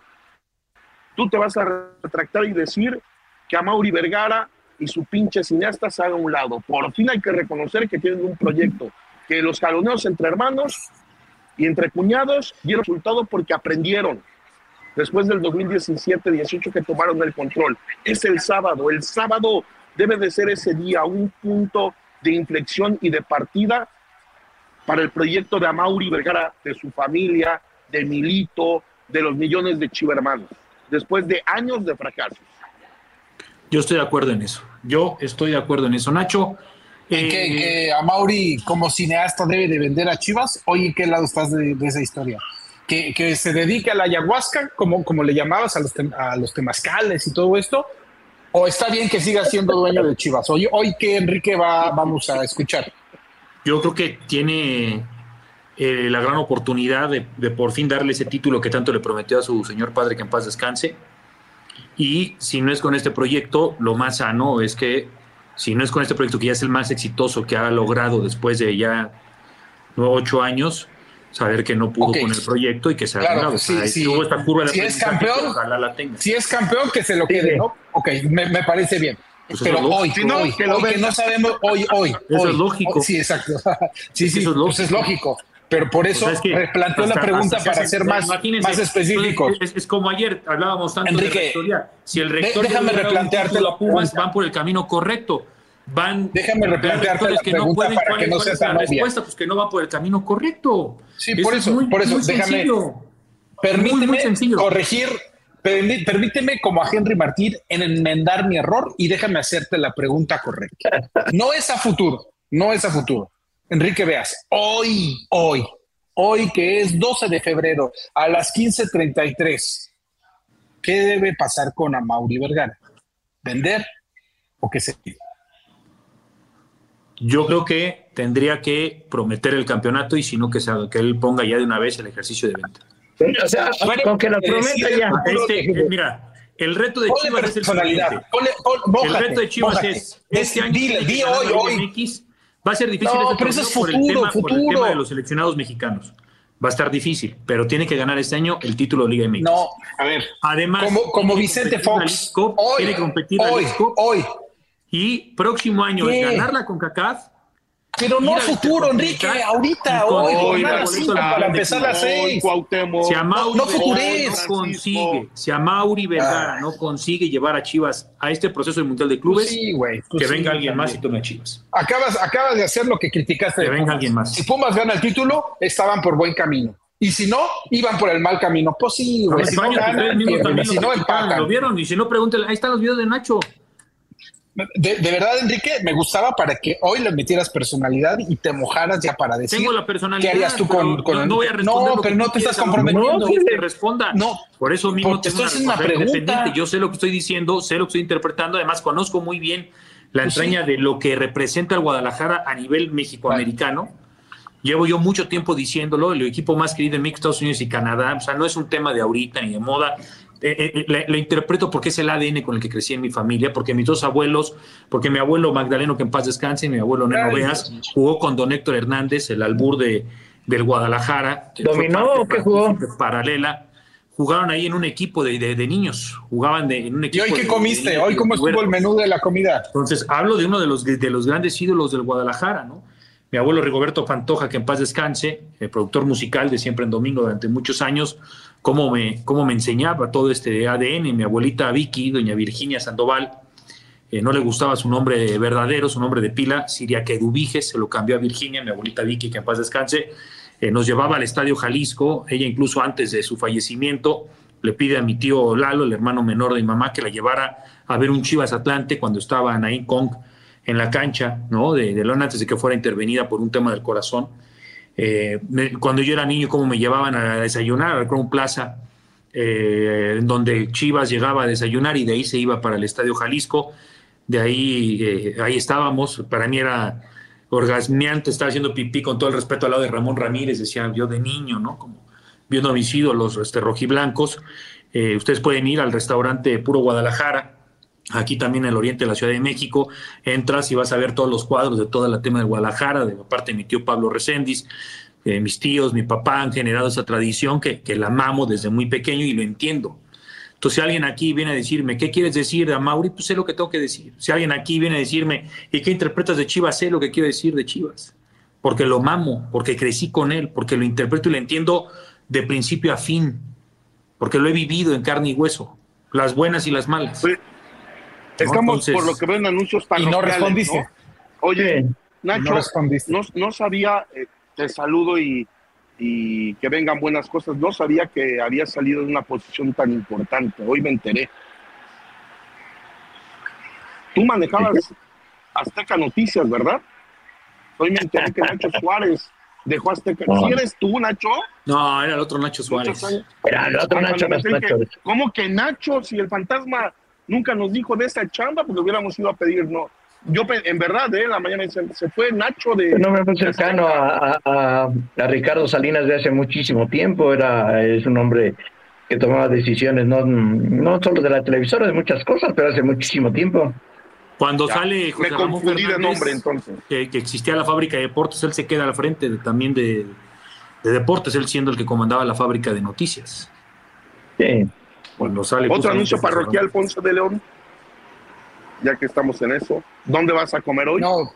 [SPEAKER 7] tú te vas a retractar y decir que a Mauri Vergara y su pinche cineasta se haga a un lado. Por fin hay que reconocer que tienen un proyecto, que los jaloneos entre hermanos y entre cuñados dieron resultado porque aprendieron. Después del dos mil diecisiete dieciocho que tomaron el control. Es el sábado. El sábado debe de ser ese día, un punto de inflexión y de partida para el proyecto de Amaury Vergara, de su familia, de Milito, de los millones de chivermanos, después de años de fracasos.
[SPEAKER 3] Yo estoy de acuerdo en eso. Yo estoy de acuerdo en eso. Nacho.
[SPEAKER 6] ¿Y
[SPEAKER 3] eh,
[SPEAKER 6] que, que Amaury como cineasta debe de vender a Chivas? Oye, ¿en qué lado estás de, de esa historia? Que, que se dedique a la ayahuasca, como, como le llamabas, a los, tem, a los temazcales y todo esto, o está bien que siga siendo dueño de Chivas. Hoy, hoy ¿qué Enrique va, vamos a escuchar?
[SPEAKER 3] Yo creo que tiene eh, la gran oportunidad de, de por fin darle ese título que tanto le prometió a su señor padre, que en paz descanse. Y si no es con este proyecto, lo más sano es que si no es con este proyecto que ya es el más exitoso que ha logrado después de ya nueve, ocho años, saber que no pudo okay. con el proyecto y que se ha
[SPEAKER 6] claro,
[SPEAKER 3] ganado.
[SPEAKER 6] Sí,
[SPEAKER 3] o sea,
[SPEAKER 6] sí.
[SPEAKER 3] tuvo esta curva de
[SPEAKER 6] si es campeón,
[SPEAKER 3] ojalá la tenga.
[SPEAKER 6] Si es campeón, que se lo quede, sí. ¿no? Ok, me, me parece bien. Pues pero hoy, si no, hoy, que, hoy que no sabemos, hoy, hoy.
[SPEAKER 3] Eso
[SPEAKER 6] hoy,
[SPEAKER 3] es lógico.
[SPEAKER 6] Hoy, sí, exacto. Sí, sí,
[SPEAKER 3] eso es lógico.
[SPEAKER 6] Pues es lógico. Pero por eso o sea, es que replanteo la pregunta para hace, ser más, más específicos.
[SPEAKER 3] Es, es como ayer hablábamos tanto
[SPEAKER 6] Enrique,
[SPEAKER 3] de rectoría. Si el rector
[SPEAKER 6] de, déjame replantearte
[SPEAKER 3] la Pumas van por el camino correcto. Van
[SPEAKER 6] déjame replantearte la
[SPEAKER 3] que
[SPEAKER 6] pregunta
[SPEAKER 3] no pueden,
[SPEAKER 6] para que no sea tan
[SPEAKER 3] la respuesta, pues que no va por el camino correcto.
[SPEAKER 6] Sí, eso por eso, muy, por eso, déjame.
[SPEAKER 3] Sencillo.
[SPEAKER 6] Permíteme
[SPEAKER 3] muy, muy
[SPEAKER 6] corregir. Permíteme, como a Henry Martín, en enmendar mi error y déjame hacerte la pregunta correcta. No es a futuro, no es a futuro. Enrique Veas, hoy, hoy, hoy que es doce de febrero a las quince treinta y tres, ¿qué debe pasar con Amaury Vergara? ¿Vender o qué se pide?
[SPEAKER 3] Yo creo que tendría que prometer el campeonato y si no que, se, que él ponga ya de una vez el ejercicio de venta.
[SPEAKER 5] O sea, bueno, con que lo prometa ya.
[SPEAKER 3] Este, eh, mira, el reto de Chivas es el siguiente. Ponle, ponle, mójate, el reto de Chivas mójate. es este año
[SPEAKER 6] dile, di hoy, hoy.
[SPEAKER 3] X, va a ser difícil
[SPEAKER 6] no,
[SPEAKER 3] este
[SPEAKER 6] pero eso es futuro,
[SPEAKER 3] por, el tema,
[SPEAKER 6] futuro.
[SPEAKER 3] por el tema de los seleccionados mexicanos. Va a estar difícil, pero tiene que ganar este año el título de Liga M X.
[SPEAKER 6] No, a ver.
[SPEAKER 3] Además,
[SPEAKER 6] como, como Vicente Fox,
[SPEAKER 3] Cup,
[SPEAKER 6] hoy,
[SPEAKER 3] tiene que competir
[SPEAKER 6] hoy,
[SPEAKER 3] la Cup,
[SPEAKER 6] hoy.
[SPEAKER 3] Y próximo año
[SPEAKER 6] ¿Qué?
[SPEAKER 3] es ganar la CONCACAF.
[SPEAKER 6] Pero no futuro, Enrique, ahorita, hoy, hoy para, cinco, para empezar las seis.
[SPEAKER 3] Si Amaury
[SPEAKER 6] no, no,
[SPEAKER 3] no consigue, si Amaury Vergara ah. no consigue llevar a Chivas a este proceso del Mundial de Clubes,
[SPEAKER 6] pues sí, güey, pues
[SPEAKER 3] que
[SPEAKER 6] sí,
[SPEAKER 3] venga alguien
[SPEAKER 6] también.
[SPEAKER 3] más y tome a Chivas.
[SPEAKER 6] Acabas, acabas de hacer lo que criticaste.
[SPEAKER 3] Que
[SPEAKER 6] de
[SPEAKER 3] venga
[SPEAKER 6] Pumas.
[SPEAKER 3] alguien más.
[SPEAKER 6] Si Pumas gana el título, estaban por buen camino. Y si no, iban por el mal camino. Pues sí, güey. Si no ganan, pierden. Si no empatan.
[SPEAKER 3] ¿Lo vieron? Y si no, pregúntale. Ahí están los videos de Nacho.
[SPEAKER 6] De, de verdad, Enrique, me gustaba para que hoy le metieras personalidad y te mojaras ya para decir.
[SPEAKER 3] Tengo la personalidad.
[SPEAKER 6] ¿Qué harías tú con.? con
[SPEAKER 3] no, no voy a responder.
[SPEAKER 6] No, pero no te estás comprometiendo.
[SPEAKER 3] No, que responda.
[SPEAKER 6] No.
[SPEAKER 3] Por eso mismo
[SPEAKER 6] te estoy haciendo una pregunta.
[SPEAKER 3] Yo sé lo que estoy diciendo, sé lo que estoy interpretando. Además, conozco muy bien la pues entraña sí. de lo que representa el Guadalajara a nivel mexicoamericano. Vale. Llevo yo mucho tiempo diciéndolo. El equipo más querido en México, Estados Unidos y Canadá. O sea, no es un tema de ahorita ni de moda. Eh, eh, le, le interpreto porque es el A D N con el que crecí en mi familia, porque mis dos abuelos, porque mi abuelo Magdaleno, que en paz descanse, y mi abuelo Neno Veas, jugó con don Héctor Hernández, el albur de, del Guadalajara.
[SPEAKER 5] ¿Dominó o qué jugó?
[SPEAKER 3] Paralela. Jugaron ahí en un equipo de, de, de niños, jugaban de, en un equipo.
[SPEAKER 6] ¿Y hoy qué
[SPEAKER 3] de,
[SPEAKER 6] comiste?
[SPEAKER 3] De, de,
[SPEAKER 6] ¿Hoy cómo estuvo el menú de la comida?
[SPEAKER 3] Entonces, hablo de uno de los, de, de los grandes ídolos del Guadalajara, ¿no? Mi abuelo Rigoberto Pantoja, que en paz descanse, el productor musical de Siempre en Domingo durante muchos años, cómo me, cómo me enseñaba todo este A D N. Mi abuelita Vicky, doña Virginia Sandoval, eh, no le gustaba su nombre verdadero, su nombre de pila, Siria Quedubiges, se lo cambió a Virginia, mi abuelita Vicky, que en paz descanse, eh, nos llevaba al Estadio Jalisco. Ella incluso antes de su fallecimiento le pide a mi tío Lalo, el hermano menor de mi mamá, que la llevara a ver un Chivas Atlante cuando estaba Naín Kong en la cancha, ¿no? De, de León, antes de que fuera intervenida por un tema del corazón. Eh, me, cuando yo era niño, cómo me llevaban a desayunar al Crown Plaza, eh, en donde Chivas llegaba a desayunar y de ahí se iba para el Estadio Jalisco. De ahí, eh, ahí estábamos. Para mí era orgasmeante estar haciendo pipí, con todo el respeto, al lado de Ramón Ramírez, decía yo de niño, ¿no? Como viendo a mis ídolos este, rojiblancos. Eh, ustedes pueden ir al restaurante Puro Guadalajara, aquí también en el oriente de la Ciudad de México. Entras y vas a ver todos los cuadros de toda la tema de Guadalajara, de parte de mi tío Pablo Reséndiz. Eh, mis tíos, mi papá han generado esa tradición que, que la amamos desde muy pequeño y lo entiendo. Entonces, si alguien aquí viene a decirme, ¿qué quieres decir de Amaury? Pues sé lo que tengo que decir. Si alguien aquí viene a decirme, ¿y qué interpretas de Chivas? Sé lo que quiero decir de Chivas. Porque lo mamo, porque crecí con él, porque lo interpreto y lo entiendo de principio a fin, porque lo he vivido en carne y hueso, las buenas y las malas.
[SPEAKER 7] Sí. Estamos, ¿no? Entonces, por lo que ven, anuncios tan
[SPEAKER 6] y no respondiste.
[SPEAKER 7] ¿no? Oye, Nacho,
[SPEAKER 6] no, respondiste.
[SPEAKER 7] no, no sabía, eh, te saludo y, y que vengan buenas cosas, no sabía que había salido de una posición tan importante, hoy me enteré. Tú manejabas Azteca Noticias, ¿verdad? Hoy me enteré que Nacho Suárez dejó Azteca. ¿Sí eres tú, Nacho?
[SPEAKER 3] No, era el otro Nacho Suárez.
[SPEAKER 5] Era el otro Nacho, Nacho, Nacho.
[SPEAKER 7] ¿Cómo que Nacho? Si el fantasma nunca nos dijo de esa chamba, porque hubiéramos ido a pedir, no. Yo, en verdad, de eh, la mañana se, se fue Nacho de...
[SPEAKER 5] No me fue cercano a, a, a Ricardo Salinas de hace muchísimo tiempo. Era, es un hombre que tomaba decisiones, no, no solo de la televisora, de muchas cosas, pero hace muchísimo tiempo.
[SPEAKER 3] Cuando
[SPEAKER 7] Ya,
[SPEAKER 3] sale José
[SPEAKER 7] me
[SPEAKER 3] Ramón
[SPEAKER 7] confundí de
[SPEAKER 3] Fernández,
[SPEAKER 7] nombre, entonces.
[SPEAKER 3] Que, que existía la fábrica de deportes, él se queda al frente de, también de, de deportes, él siendo el que comandaba la fábrica de noticias.
[SPEAKER 5] Sí.
[SPEAKER 3] Cuando sale
[SPEAKER 7] Otro
[SPEAKER 3] justamente
[SPEAKER 7] anuncio
[SPEAKER 3] José
[SPEAKER 7] parroquial,
[SPEAKER 3] Ramón.
[SPEAKER 7] Ponce de León, ya que estamos en eso. ¿Dónde vas a comer hoy?
[SPEAKER 6] No.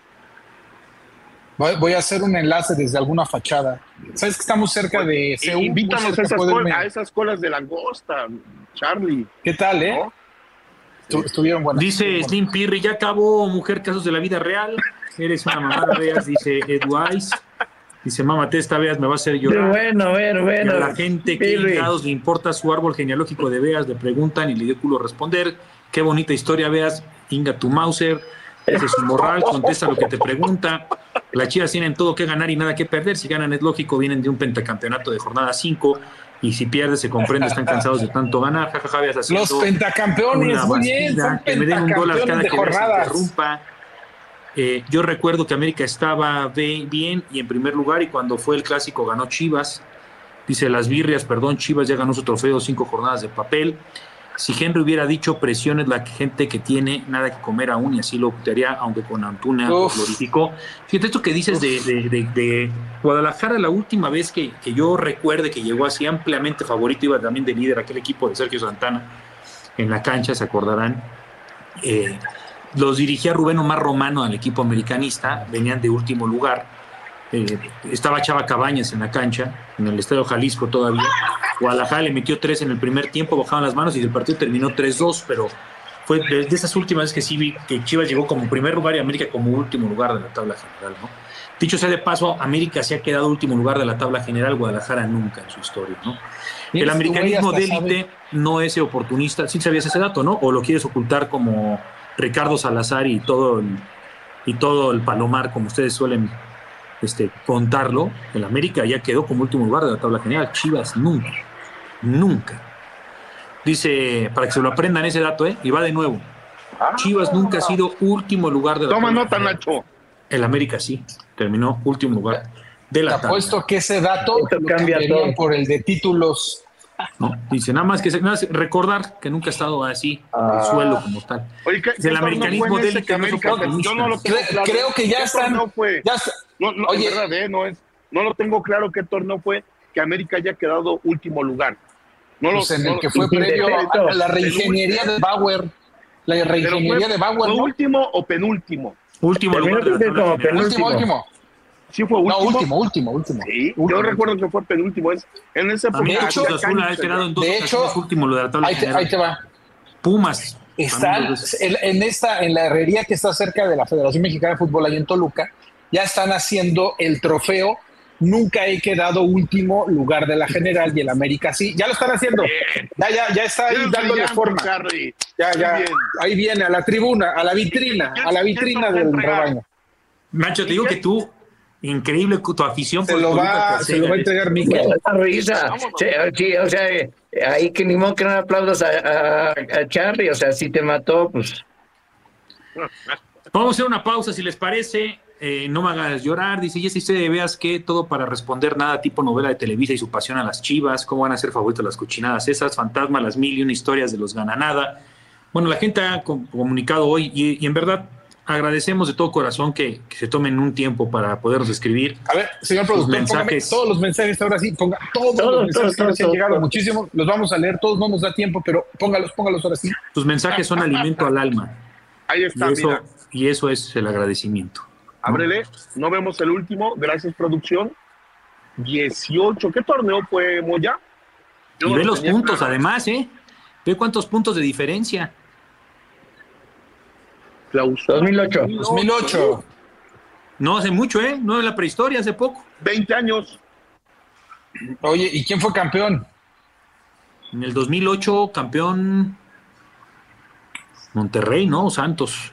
[SPEAKER 6] Voy, voy a hacer un enlace desde alguna fachada. ¿Sabes que estamos cerca de C U?
[SPEAKER 7] Eh, Invítanos a esas,
[SPEAKER 6] Puedo
[SPEAKER 7] col-
[SPEAKER 6] irme.
[SPEAKER 7] a esas colas de langosta, Charlie.
[SPEAKER 6] ¿Qué tal, eh?
[SPEAKER 7] ¿No?
[SPEAKER 6] Estu- Estuvieron buenas.
[SPEAKER 3] Dice Slim Pirri, ya acabó Mujer Casos de la Vida Real. Eres una mamada, veas, dice Ed Wise. Dice, mámate esta, veas, me va a hacer
[SPEAKER 5] Sí,
[SPEAKER 3] llorar.
[SPEAKER 5] bueno, bueno,
[SPEAKER 3] Y
[SPEAKER 5] bueno.
[SPEAKER 3] a la gente que
[SPEAKER 5] Pirri.
[SPEAKER 3] le importa su árbol genealógico de Veas, le preguntan y le dio culo responder. Qué bonita historia, Veas. Inga tu Mauser. Ese es su moral, contesta lo que te pregunta. Las Chivas tienen todo que ganar y nada que perder. Si ganan es lógico, vienen de un pentacampeonato de jornada cinco. Y si pierdes, se comprende, están cansados de tanto ganar. Jajaja, Veas haciendo
[SPEAKER 6] Los pentacampeones,
[SPEAKER 3] una
[SPEAKER 6] muy bien,
[SPEAKER 3] bastida,
[SPEAKER 6] son
[SPEAKER 3] que me den un dólar cada
[SPEAKER 6] pentacampeones de
[SPEAKER 3] que Veas
[SPEAKER 6] jornadas.
[SPEAKER 3] interrumpa. Eh, yo recuerdo que América estaba be- bien y en primer lugar, y cuando fue el clásico ganó Chivas. Dice, las birrias, perdón, Chivas ya ganó su trofeo, cinco jornadas de papel. Si Henry hubiera dicho, presión es la gente que tiene, nada que comer aún, y así lo optaría, aunque con Antuna lo
[SPEAKER 6] Uf.
[SPEAKER 3] glorificó. Fíjate esto que dices de, de, de, de Guadalajara, la última vez que, que yo recuerde que llegó así ampliamente favorito, iba también de líder aquel equipo de Sergio Santana en la cancha, se acordarán. Eh, los dirigía Rubén Omar Romano al equipo americanista, venían de último lugar. Eh, estaba Chava Cabañas en la cancha, en el Estadio Jalisco todavía. Guadalajara le metió tres en el primer tiempo, bajaban las manos y el partido terminó tres dos, pero fue de, de esas últimas veces que sí vi que Chivas llegó como primer lugar y América como último lugar de la tabla general, ¿no? Dicho sea de paso, América se ha quedado último lugar de la tabla general, Guadalajara nunca en su historia, ¿no? El americanismo de élite no es oportunista. ¿Sí sabías ese dato, no? ¿O lo quieres ocultar como Ricardo Salazar y todo el, y todo el Palomar, como ustedes suelen este, contarlo? El América ya quedó como último lugar de la tabla general. Chivas nunca, nunca. Dice, para que se lo aprendan ese dato, ¿eh? Y va de nuevo. Chivas nunca ha sido último lugar de la
[SPEAKER 7] Toma
[SPEAKER 3] tabla
[SPEAKER 7] nota,
[SPEAKER 3] general.
[SPEAKER 7] Nacho.
[SPEAKER 3] El América sí, terminó último lugar de
[SPEAKER 6] Te
[SPEAKER 3] la tabla.
[SPEAKER 6] apuesto que ese dato
[SPEAKER 5] Esto
[SPEAKER 6] lo
[SPEAKER 5] cambia
[SPEAKER 6] cambiarían
[SPEAKER 5] todo.
[SPEAKER 6] por el de títulos.
[SPEAKER 3] No, dice, nada más que se- nada más recordar que nunca ha estado así, en el suelo como tal.
[SPEAKER 7] Oye, ¿qué,
[SPEAKER 3] El
[SPEAKER 7] qué torneo
[SPEAKER 3] americanismo
[SPEAKER 7] fue en
[SPEAKER 3] de
[SPEAKER 7] ese
[SPEAKER 3] élite
[SPEAKER 7] que
[SPEAKER 3] no es
[SPEAKER 7] América?
[SPEAKER 3] oportunista.
[SPEAKER 7] Yo no lo tengo
[SPEAKER 6] Cre-
[SPEAKER 7] claro.
[SPEAKER 6] creo que ya
[SPEAKER 7] ¿Qué
[SPEAKER 6] están-
[SPEAKER 7] torneo fue?
[SPEAKER 6] Ya está-
[SPEAKER 7] No, no,
[SPEAKER 6] Oye.
[SPEAKER 7] es verdad, ¿eh? No, es, no lo tengo claro qué torneo fue que América haya quedado último lugar. No lo
[SPEAKER 6] Pues en
[SPEAKER 7] no
[SPEAKER 6] el
[SPEAKER 7] lo-
[SPEAKER 6] que fue
[SPEAKER 5] sin
[SPEAKER 6] previo
[SPEAKER 5] defecto.
[SPEAKER 6] a la reingeniería de Bauer. La
[SPEAKER 7] pero
[SPEAKER 6] reingeniería
[SPEAKER 7] fue-
[SPEAKER 6] de Bauer,
[SPEAKER 7] ¿Fue
[SPEAKER 6] ¿no?
[SPEAKER 7] último o penúltimo?
[SPEAKER 3] Último
[SPEAKER 5] Terminó
[SPEAKER 3] lugar de la
[SPEAKER 5] creo que
[SPEAKER 3] tabla
[SPEAKER 5] como
[SPEAKER 3] general.
[SPEAKER 6] Último,
[SPEAKER 5] Último.
[SPEAKER 6] último.
[SPEAKER 7] Sí fue último.
[SPEAKER 6] No, último, último, último.
[SPEAKER 7] Sí,
[SPEAKER 6] Último.
[SPEAKER 7] yo recuerdo que fue penúltimo. Es, en esa
[SPEAKER 3] A mí
[SPEAKER 7] época
[SPEAKER 6] hecho,
[SPEAKER 3] Cruz
[SPEAKER 7] había
[SPEAKER 3] Azul ha
[SPEAKER 7] canchas,
[SPEAKER 3] quedado en dos
[SPEAKER 6] De
[SPEAKER 3] ocasiones
[SPEAKER 6] hecho,
[SPEAKER 3] último lo de la tabla
[SPEAKER 6] Ahí te,
[SPEAKER 3] general.
[SPEAKER 6] ahí te va.
[SPEAKER 3] Pumas.
[SPEAKER 6] Están
[SPEAKER 3] también dos veces.
[SPEAKER 6] en, en esta, en la herrería que está cerca de la Federación Mexicana de Fútbol, ahí en Toluca, ya están haciendo el trofeo. Nunca he quedado último lugar de la general y el América sí. Ya lo están haciendo. Ya, ya, ya está ahí
[SPEAKER 7] Tienes
[SPEAKER 6] dándole
[SPEAKER 7] brillante,
[SPEAKER 6] forma.
[SPEAKER 7] Charlie.
[SPEAKER 6] Ya,
[SPEAKER 7] Muy
[SPEAKER 6] ya.
[SPEAKER 7] bien.
[SPEAKER 6] Ahí viene, a la tribuna, a la vitrina, a la vitrina del rebaño.
[SPEAKER 3] Nacho, te digo que tú, increíble tu afición
[SPEAKER 6] Se
[SPEAKER 3] por
[SPEAKER 6] lo
[SPEAKER 3] Toluca,
[SPEAKER 6] va,
[SPEAKER 3] te
[SPEAKER 6] se lo va a
[SPEAKER 3] hace-
[SPEAKER 6] entregar Miquel.
[SPEAKER 5] Esa risa. Sí, sí, o sea, eh, ahí que ni modo que no aplaudas a, a, a Charlie, o sea, si te mató, pues.
[SPEAKER 3] Vamos a hacer una pausa, si les parece. Eh, no me hagas llorar, dice, y esa historia de Veas que todo para responder nada, tipo novela de Televisa y su pasión a las Chivas, cómo van a ser favoritas las cochinadas esas, fantasma, las mil y una historias de los gananada. Bueno, la gente ha com- comunicado hoy y, y en verdad agradecemos de todo corazón que, que se tomen un tiempo para podernos escribir.
[SPEAKER 6] A ver, señor productor, póngame
[SPEAKER 3] mensajes.
[SPEAKER 6] todos los mensajes ahora sí, ponga todos
[SPEAKER 5] Todos,
[SPEAKER 6] los mensajes
[SPEAKER 5] todos,
[SPEAKER 6] que ahora sí han
[SPEAKER 5] todos,
[SPEAKER 6] llegado
[SPEAKER 5] todos.
[SPEAKER 6] muchísimo, los vamos a leer, todos no nos da tiempo, pero póngalos, póngalos ahora sí.
[SPEAKER 3] Tus mensajes son alimento al alma
[SPEAKER 7] Ahí
[SPEAKER 3] y
[SPEAKER 7] está,
[SPEAKER 3] eso,
[SPEAKER 7] mira.
[SPEAKER 3] y eso es el agradecimiento.
[SPEAKER 7] Ábrele. No vemos el último. Gracias, producción. dieciocho. ¿Qué torneo fue, Moya? Yo
[SPEAKER 3] Y
[SPEAKER 7] no
[SPEAKER 3] ve
[SPEAKER 7] lo
[SPEAKER 3] los
[SPEAKER 7] tenía
[SPEAKER 3] puntos,
[SPEAKER 7] claro.
[SPEAKER 3] además, ¿eh? Ve cuántos puntos de diferencia.
[SPEAKER 7] Clausura.
[SPEAKER 5] dos mil ocho.
[SPEAKER 6] dos mil ocho.
[SPEAKER 3] No hace mucho, ¿eh? No en la prehistoria, hace poco.
[SPEAKER 7] veinte años.
[SPEAKER 6] Oye, ¿y quién fue campeón?
[SPEAKER 3] En el dos mil ocho, campeón Monterrey, ¿no? Santos.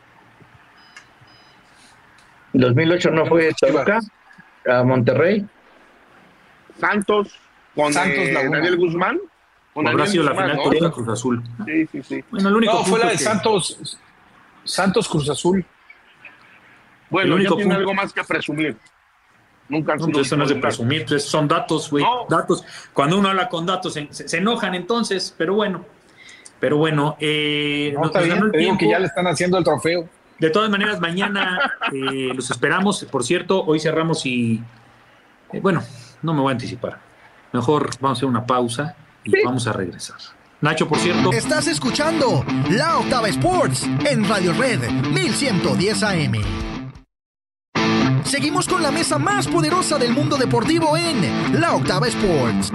[SPEAKER 5] dos mil ocho no fue Toluca a Monterrey.
[SPEAKER 7] Santos con
[SPEAKER 6] Santos
[SPEAKER 7] eh,
[SPEAKER 6] Laguna.
[SPEAKER 7] Daniel Guzmán. Con
[SPEAKER 3] Habrá
[SPEAKER 7] Daniel
[SPEAKER 3] sido la
[SPEAKER 7] Guzmán,
[SPEAKER 3] final
[SPEAKER 7] ¿no?
[SPEAKER 3] Toluca Cruz Azul.
[SPEAKER 7] Sí, sí, sí.
[SPEAKER 3] Bueno, el único
[SPEAKER 6] No, fue
[SPEAKER 3] punto
[SPEAKER 6] la de
[SPEAKER 3] que-
[SPEAKER 6] Santos, Santos Cruz Azul.
[SPEAKER 7] Bueno,
[SPEAKER 3] El
[SPEAKER 7] ya
[SPEAKER 3] único
[SPEAKER 7] tiene
[SPEAKER 3] punto-
[SPEAKER 7] algo más que presumir. Nunca han
[SPEAKER 3] No,
[SPEAKER 7] sido
[SPEAKER 3] pues eso no es de
[SPEAKER 7] lugar.
[SPEAKER 3] presumir, pues son datos, güey.
[SPEAKER 7] No.
[SPEAKER 3] Datos. Cuando uno habla con datos, se, se- se enojan entonces, pero bueno. Pero bueno, eh,
[SPEAKER 6] no, está
[SPEAKER 3] nos ganó
[SPEAKER 6] bien,
[SPEAKER 3] el
[SPEAKER 6] te digo
[SPEAKER 3] tiempo.
[SPEAKER 6] que ya le están haciendo el trofeo.
[SPEAKER 3] De todas maneras, mañana eh, los esperamos. Por cierto, hoy cerramos y... Eh, bueno, no me voy a anticipar. Mejor vamos a hacer una pausa y sí. Vamos a regresar. Nacho, por cierto...
[SPEAKER 1] Estás escuchando La Octava Sports en Radio Red mil ciento diez A M. Seguimos con la mesa más poderosa del mundo deportivo en La Octava Sports.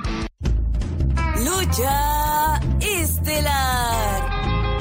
[SPEAKER 2] Lucha estelar.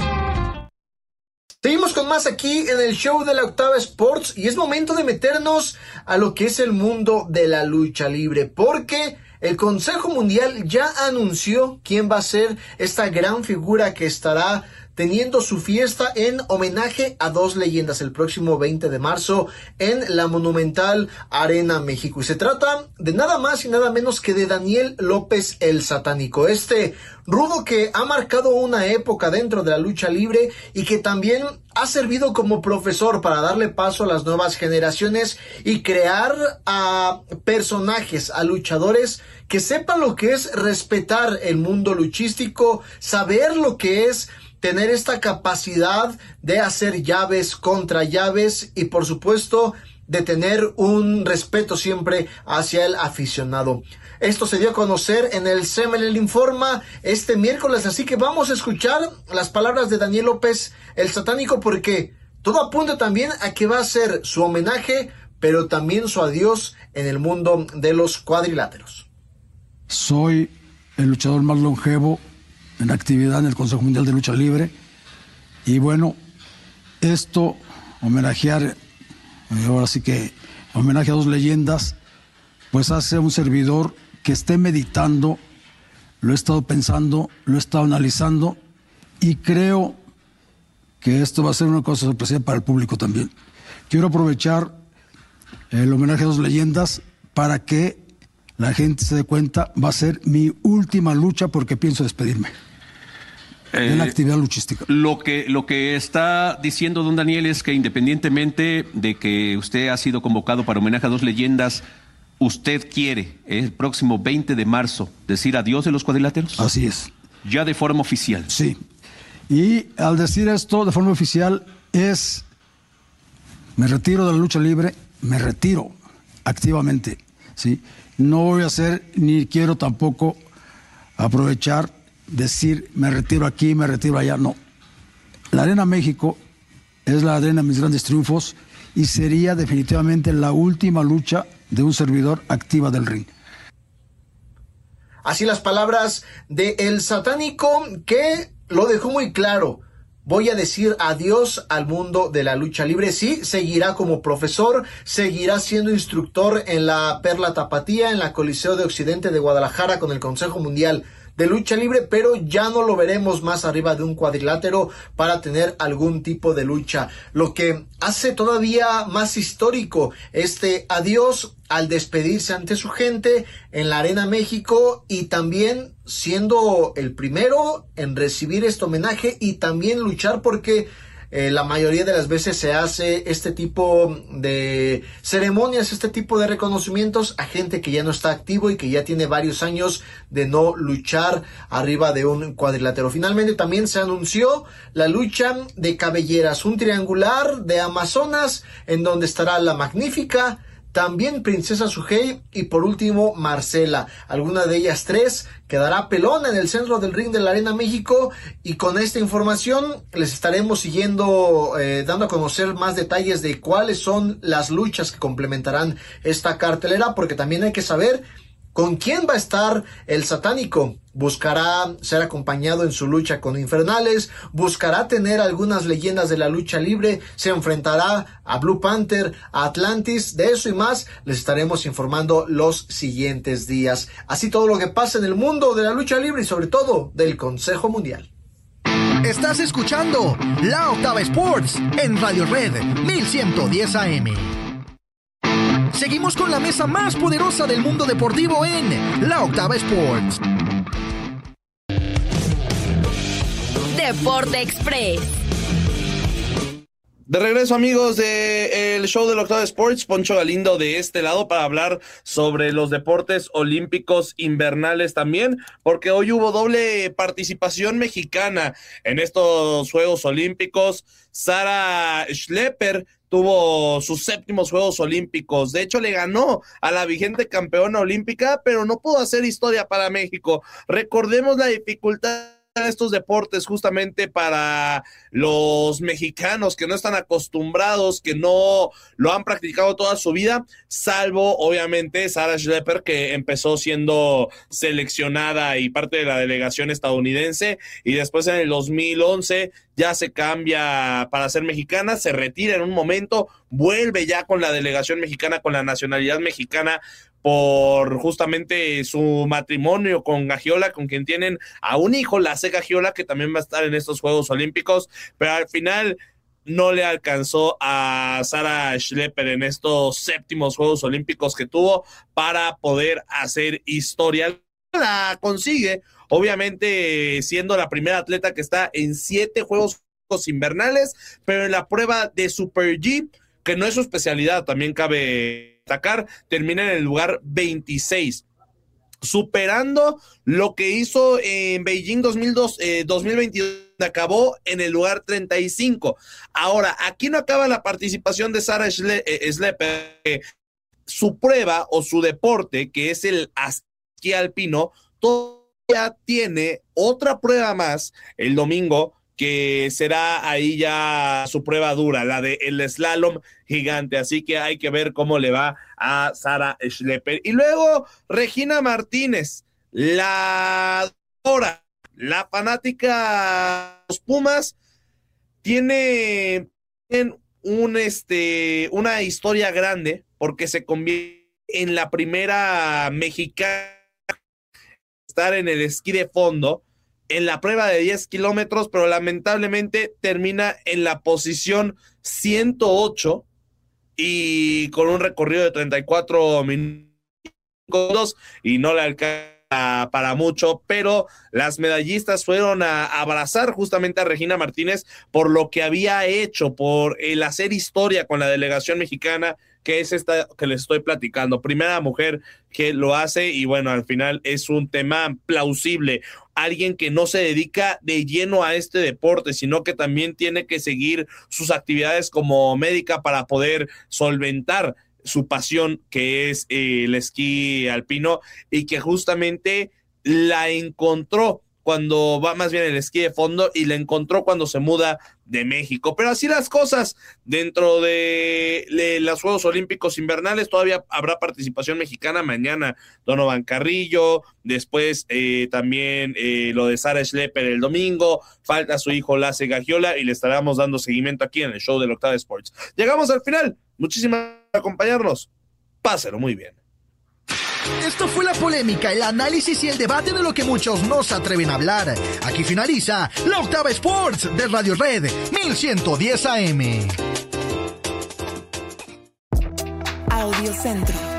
[SPEAKER 8] Seguimos con más aquí en el show de La Octava Sports y es momento de meternos a lo que es el mundo de la lucha libre, porque el Consejo Mundial ya anunció quién va a ser esta gran figura que estará teniendo su fiesta en homenaje a dos leyendas el próximo veinte de marzo en la Monumental Arena México. Y se trata de nada más y nada menos que de Daniel López el Satánico, este rudo que ha marcado una época dentro de la lucha libre y que también ha servido como profesor para darle paso a las nuevas generaciones y crear a personajes, a luchadores que sepan lo que es respetar el mundo luchístico, saber lo que es tener esta capacidad de hacer llaves contra llaves y por supuesto de tener un respeto siempre hacia el aficionado. Esto se dio a conocer en el C M L Informa este miércoles, así que vamos a escuchar las palabras de Daniel López el Satánico, porque todo apunta también a que va a ser su homenaje, pero también su adiós en el mundo de los cuadriláteros.
[SPEAKER 9] Soy el luchador más longevo en actividad en el Consejo Mundial de Lucha Libre y bueno, esto, homenajear, ahora sí que homenaje a dos leyendas, pues hace un servidor que esté meditando, lo he estado pensando, lo he estado analizando y creo que esto va a ser una cosa sorpresiva para el público también. Quiero aprovechar el homenaje a dos leyendas para que la gente se dé cuenta, va a ser mi última lucha porque pienso despedirme de la actividad luchística.
[SPEAKER 10] Lo que, lo que está diciendo don Daniel es que independientemente de que usted ha sido convocado para homenaje a dos leyendas, usted quiere el próximo veinte de marzo decir adiós de los cuadriláteros.
[SPEAKER 9] Así es.
[SPEAKER 10] Ya de forma oficial.
[SPEAKER 9] Sí. Y al decir esto de forma oficial es, me retiro de la lucha libre, me retiro activamente, ¿sí? No voy a hacer, ni quiero tampoco aprovechar, decir, me retiro aquí, me retiro allá, no. La Arena México es la arena de mis grandes triunfos y sería definitivamente la última lucha de un servidor activa del ring.
[SPEAKER 8] Así las palabras de El Satánico, que lo dejó muy claro. Voy a decir adiós al mundo de la lucha libre. Sí, seguirá como profesor, seguirá siendo instructor en la Perla Tapatía, en la Coliseo de Occidente de Guadalajara con el Consejo Mundial de Lucha Libre, pero ya no lo veremos más arriba de un cuadrilátero para tener algún tipo de lucha. Lo que hace todavía más histórico este adiós al despedirse ante su gente en la Arena México y también siendo el primero en recibir este homenaje y también luchar porque Eh, la mayoría de las veces se hace este tipo de ceremonias, este tipo de reconocimientos a gente que ya no está activo y que ya tiene varios años de no luchar arriba de un cuadrilátero. Finalmente también se anunció la lucha de cabelleras, un triangular de Amazonas en donde estará la Magnífica, también Princesa Sujei y por último Marcela. Alguna de ellas tres quedará pelona en el centro del ring de la Arena México y con esta información les estaremos siguiendo, eh, dando a conocer más detalles de cuáles son las luchas que complementarán esta cartelera, porque también hay que saber con quién va a estar el Satánico. Buscará ser acompañado en su lucha con Infernales, buscará tener algunas leyendas de la lucha libre, se enfrentará a Blue Panther, a Atlantis. De eso y más les estaremos informando los siguientes días. Así todo lo que pasa en el mundo de la lucha libre y sobre todo del Consejo Mundial.
[SPEAKER 1] Estás escuchando La Octava Sports en Radio Red mil ciento diez A M. Seguimos con la mesa más poderosa del mundo deportivo en La Octava Sports.
[SPEAKER 2] Deporte Express.
[SPEAKER 11] De regreso, amigos, de el show de la Octava Sports, Poncho Galindo de este lado para hablar sobre los deportes olímpicos invernales también, porque hoy hubo doble participación mexicana en estos Juegos Olímpicos. Sarah Schlepper tuvo sus séptimos Juegos Olímpicos. De hecho, le ganó a la vigente campeona olímpica, pero no pudo hacer historia para México. Recordemos la dificultad de estos deportes justamente para los mexicanos que no están acostumbrados, que no lo han practicado toda su vida, salvo obviamente Sarah Schlepper, que empezó siendo seleccionada y parte de la delegación estadounidense, y después en el dos mil once ya se cambia para ser mexicana, se retira en un momento, vuelve ya con la delegación mexicana, con la nacionalidad mexicana, por justamente su matrimonio con Gagiola, con quien tienen a un hijo, Lasse Gagiola, que también va a estar en estos Juegos Olímpicos, pero al final no le alcanzó a Sarah Schlepper en estos séptimos Juegos Olímpicos que tuvo para poder hacer historia. La consigue, obviamente siendo la primera atleta que está en siete Juegos Invernales, pero en la prueba de Super G, que no es su especialidad, también cabe destacar, termina en el lugar veintiséis, superando lo que hizo en Beijing dos mil dos, eh, dos mil veintidós, acabó en el lugar treinta y cinco. Ahora, aquí no acaba la participación de Sarah Schlepper. Eh, su prueba o su deporte, que es el esquí alpino, todavía tiene otra prueba más el domingo, que será ahí ya su prueba dura, la de el slalom gigante, así que hay que ver cómo le va a Sarah Schlepper. Y luego Regina Martínez, la hora, la fanática de los Pumas, tiene un, este, una historia grande, porque se convierte en la primera mexicana a estar en el esquí de fondo, en la prueba de diez kilómetros, pero lamentablemente termina en la posición ciento ocho y con un recorrido de treinta y cuatro minutos y no le alcanza para mucho, pero las medallistas fueron a abrazar justamente a Regina Martínez por lo que había hecho, por el hacer historia con la delegación mexicana, que es esta que les estoy platicando, primera mujer que lo hace, y bueno, al final es un tema plausible, alguien que no se dedica de lleno a este deporte, sino que también tiene que seguir sus actividades como médica para poder solventar su pasión, que es eh, el esquí alpino, y que justamente la encontró cuando va más bien el esquí de fondo, y la encontró cuando se muda de México. Pero así las cosas, dentro de, de los Juegos Olímpicos Invernales todavía habrá participación mexicana. Mañana Donovan Carrillo, después eh, también eh, lo de Sarah Schlepper el domingo, falta su hijo Lasse Gagiola, y le estaremos dando seguimiento aquí en el show de la Octava Sports. Llegamos al final, muchísimas gracias por acompañarnos, pásenlo muy bien.
[SPEAKER 12] Esto fue la polémica, el análisis y el debate de lo que muchos no se atreven a hablar. Aquí finaliza la Octava Sports de Radio Red mil ciento diez A M.
[SPEAKER 13] Audio Centro.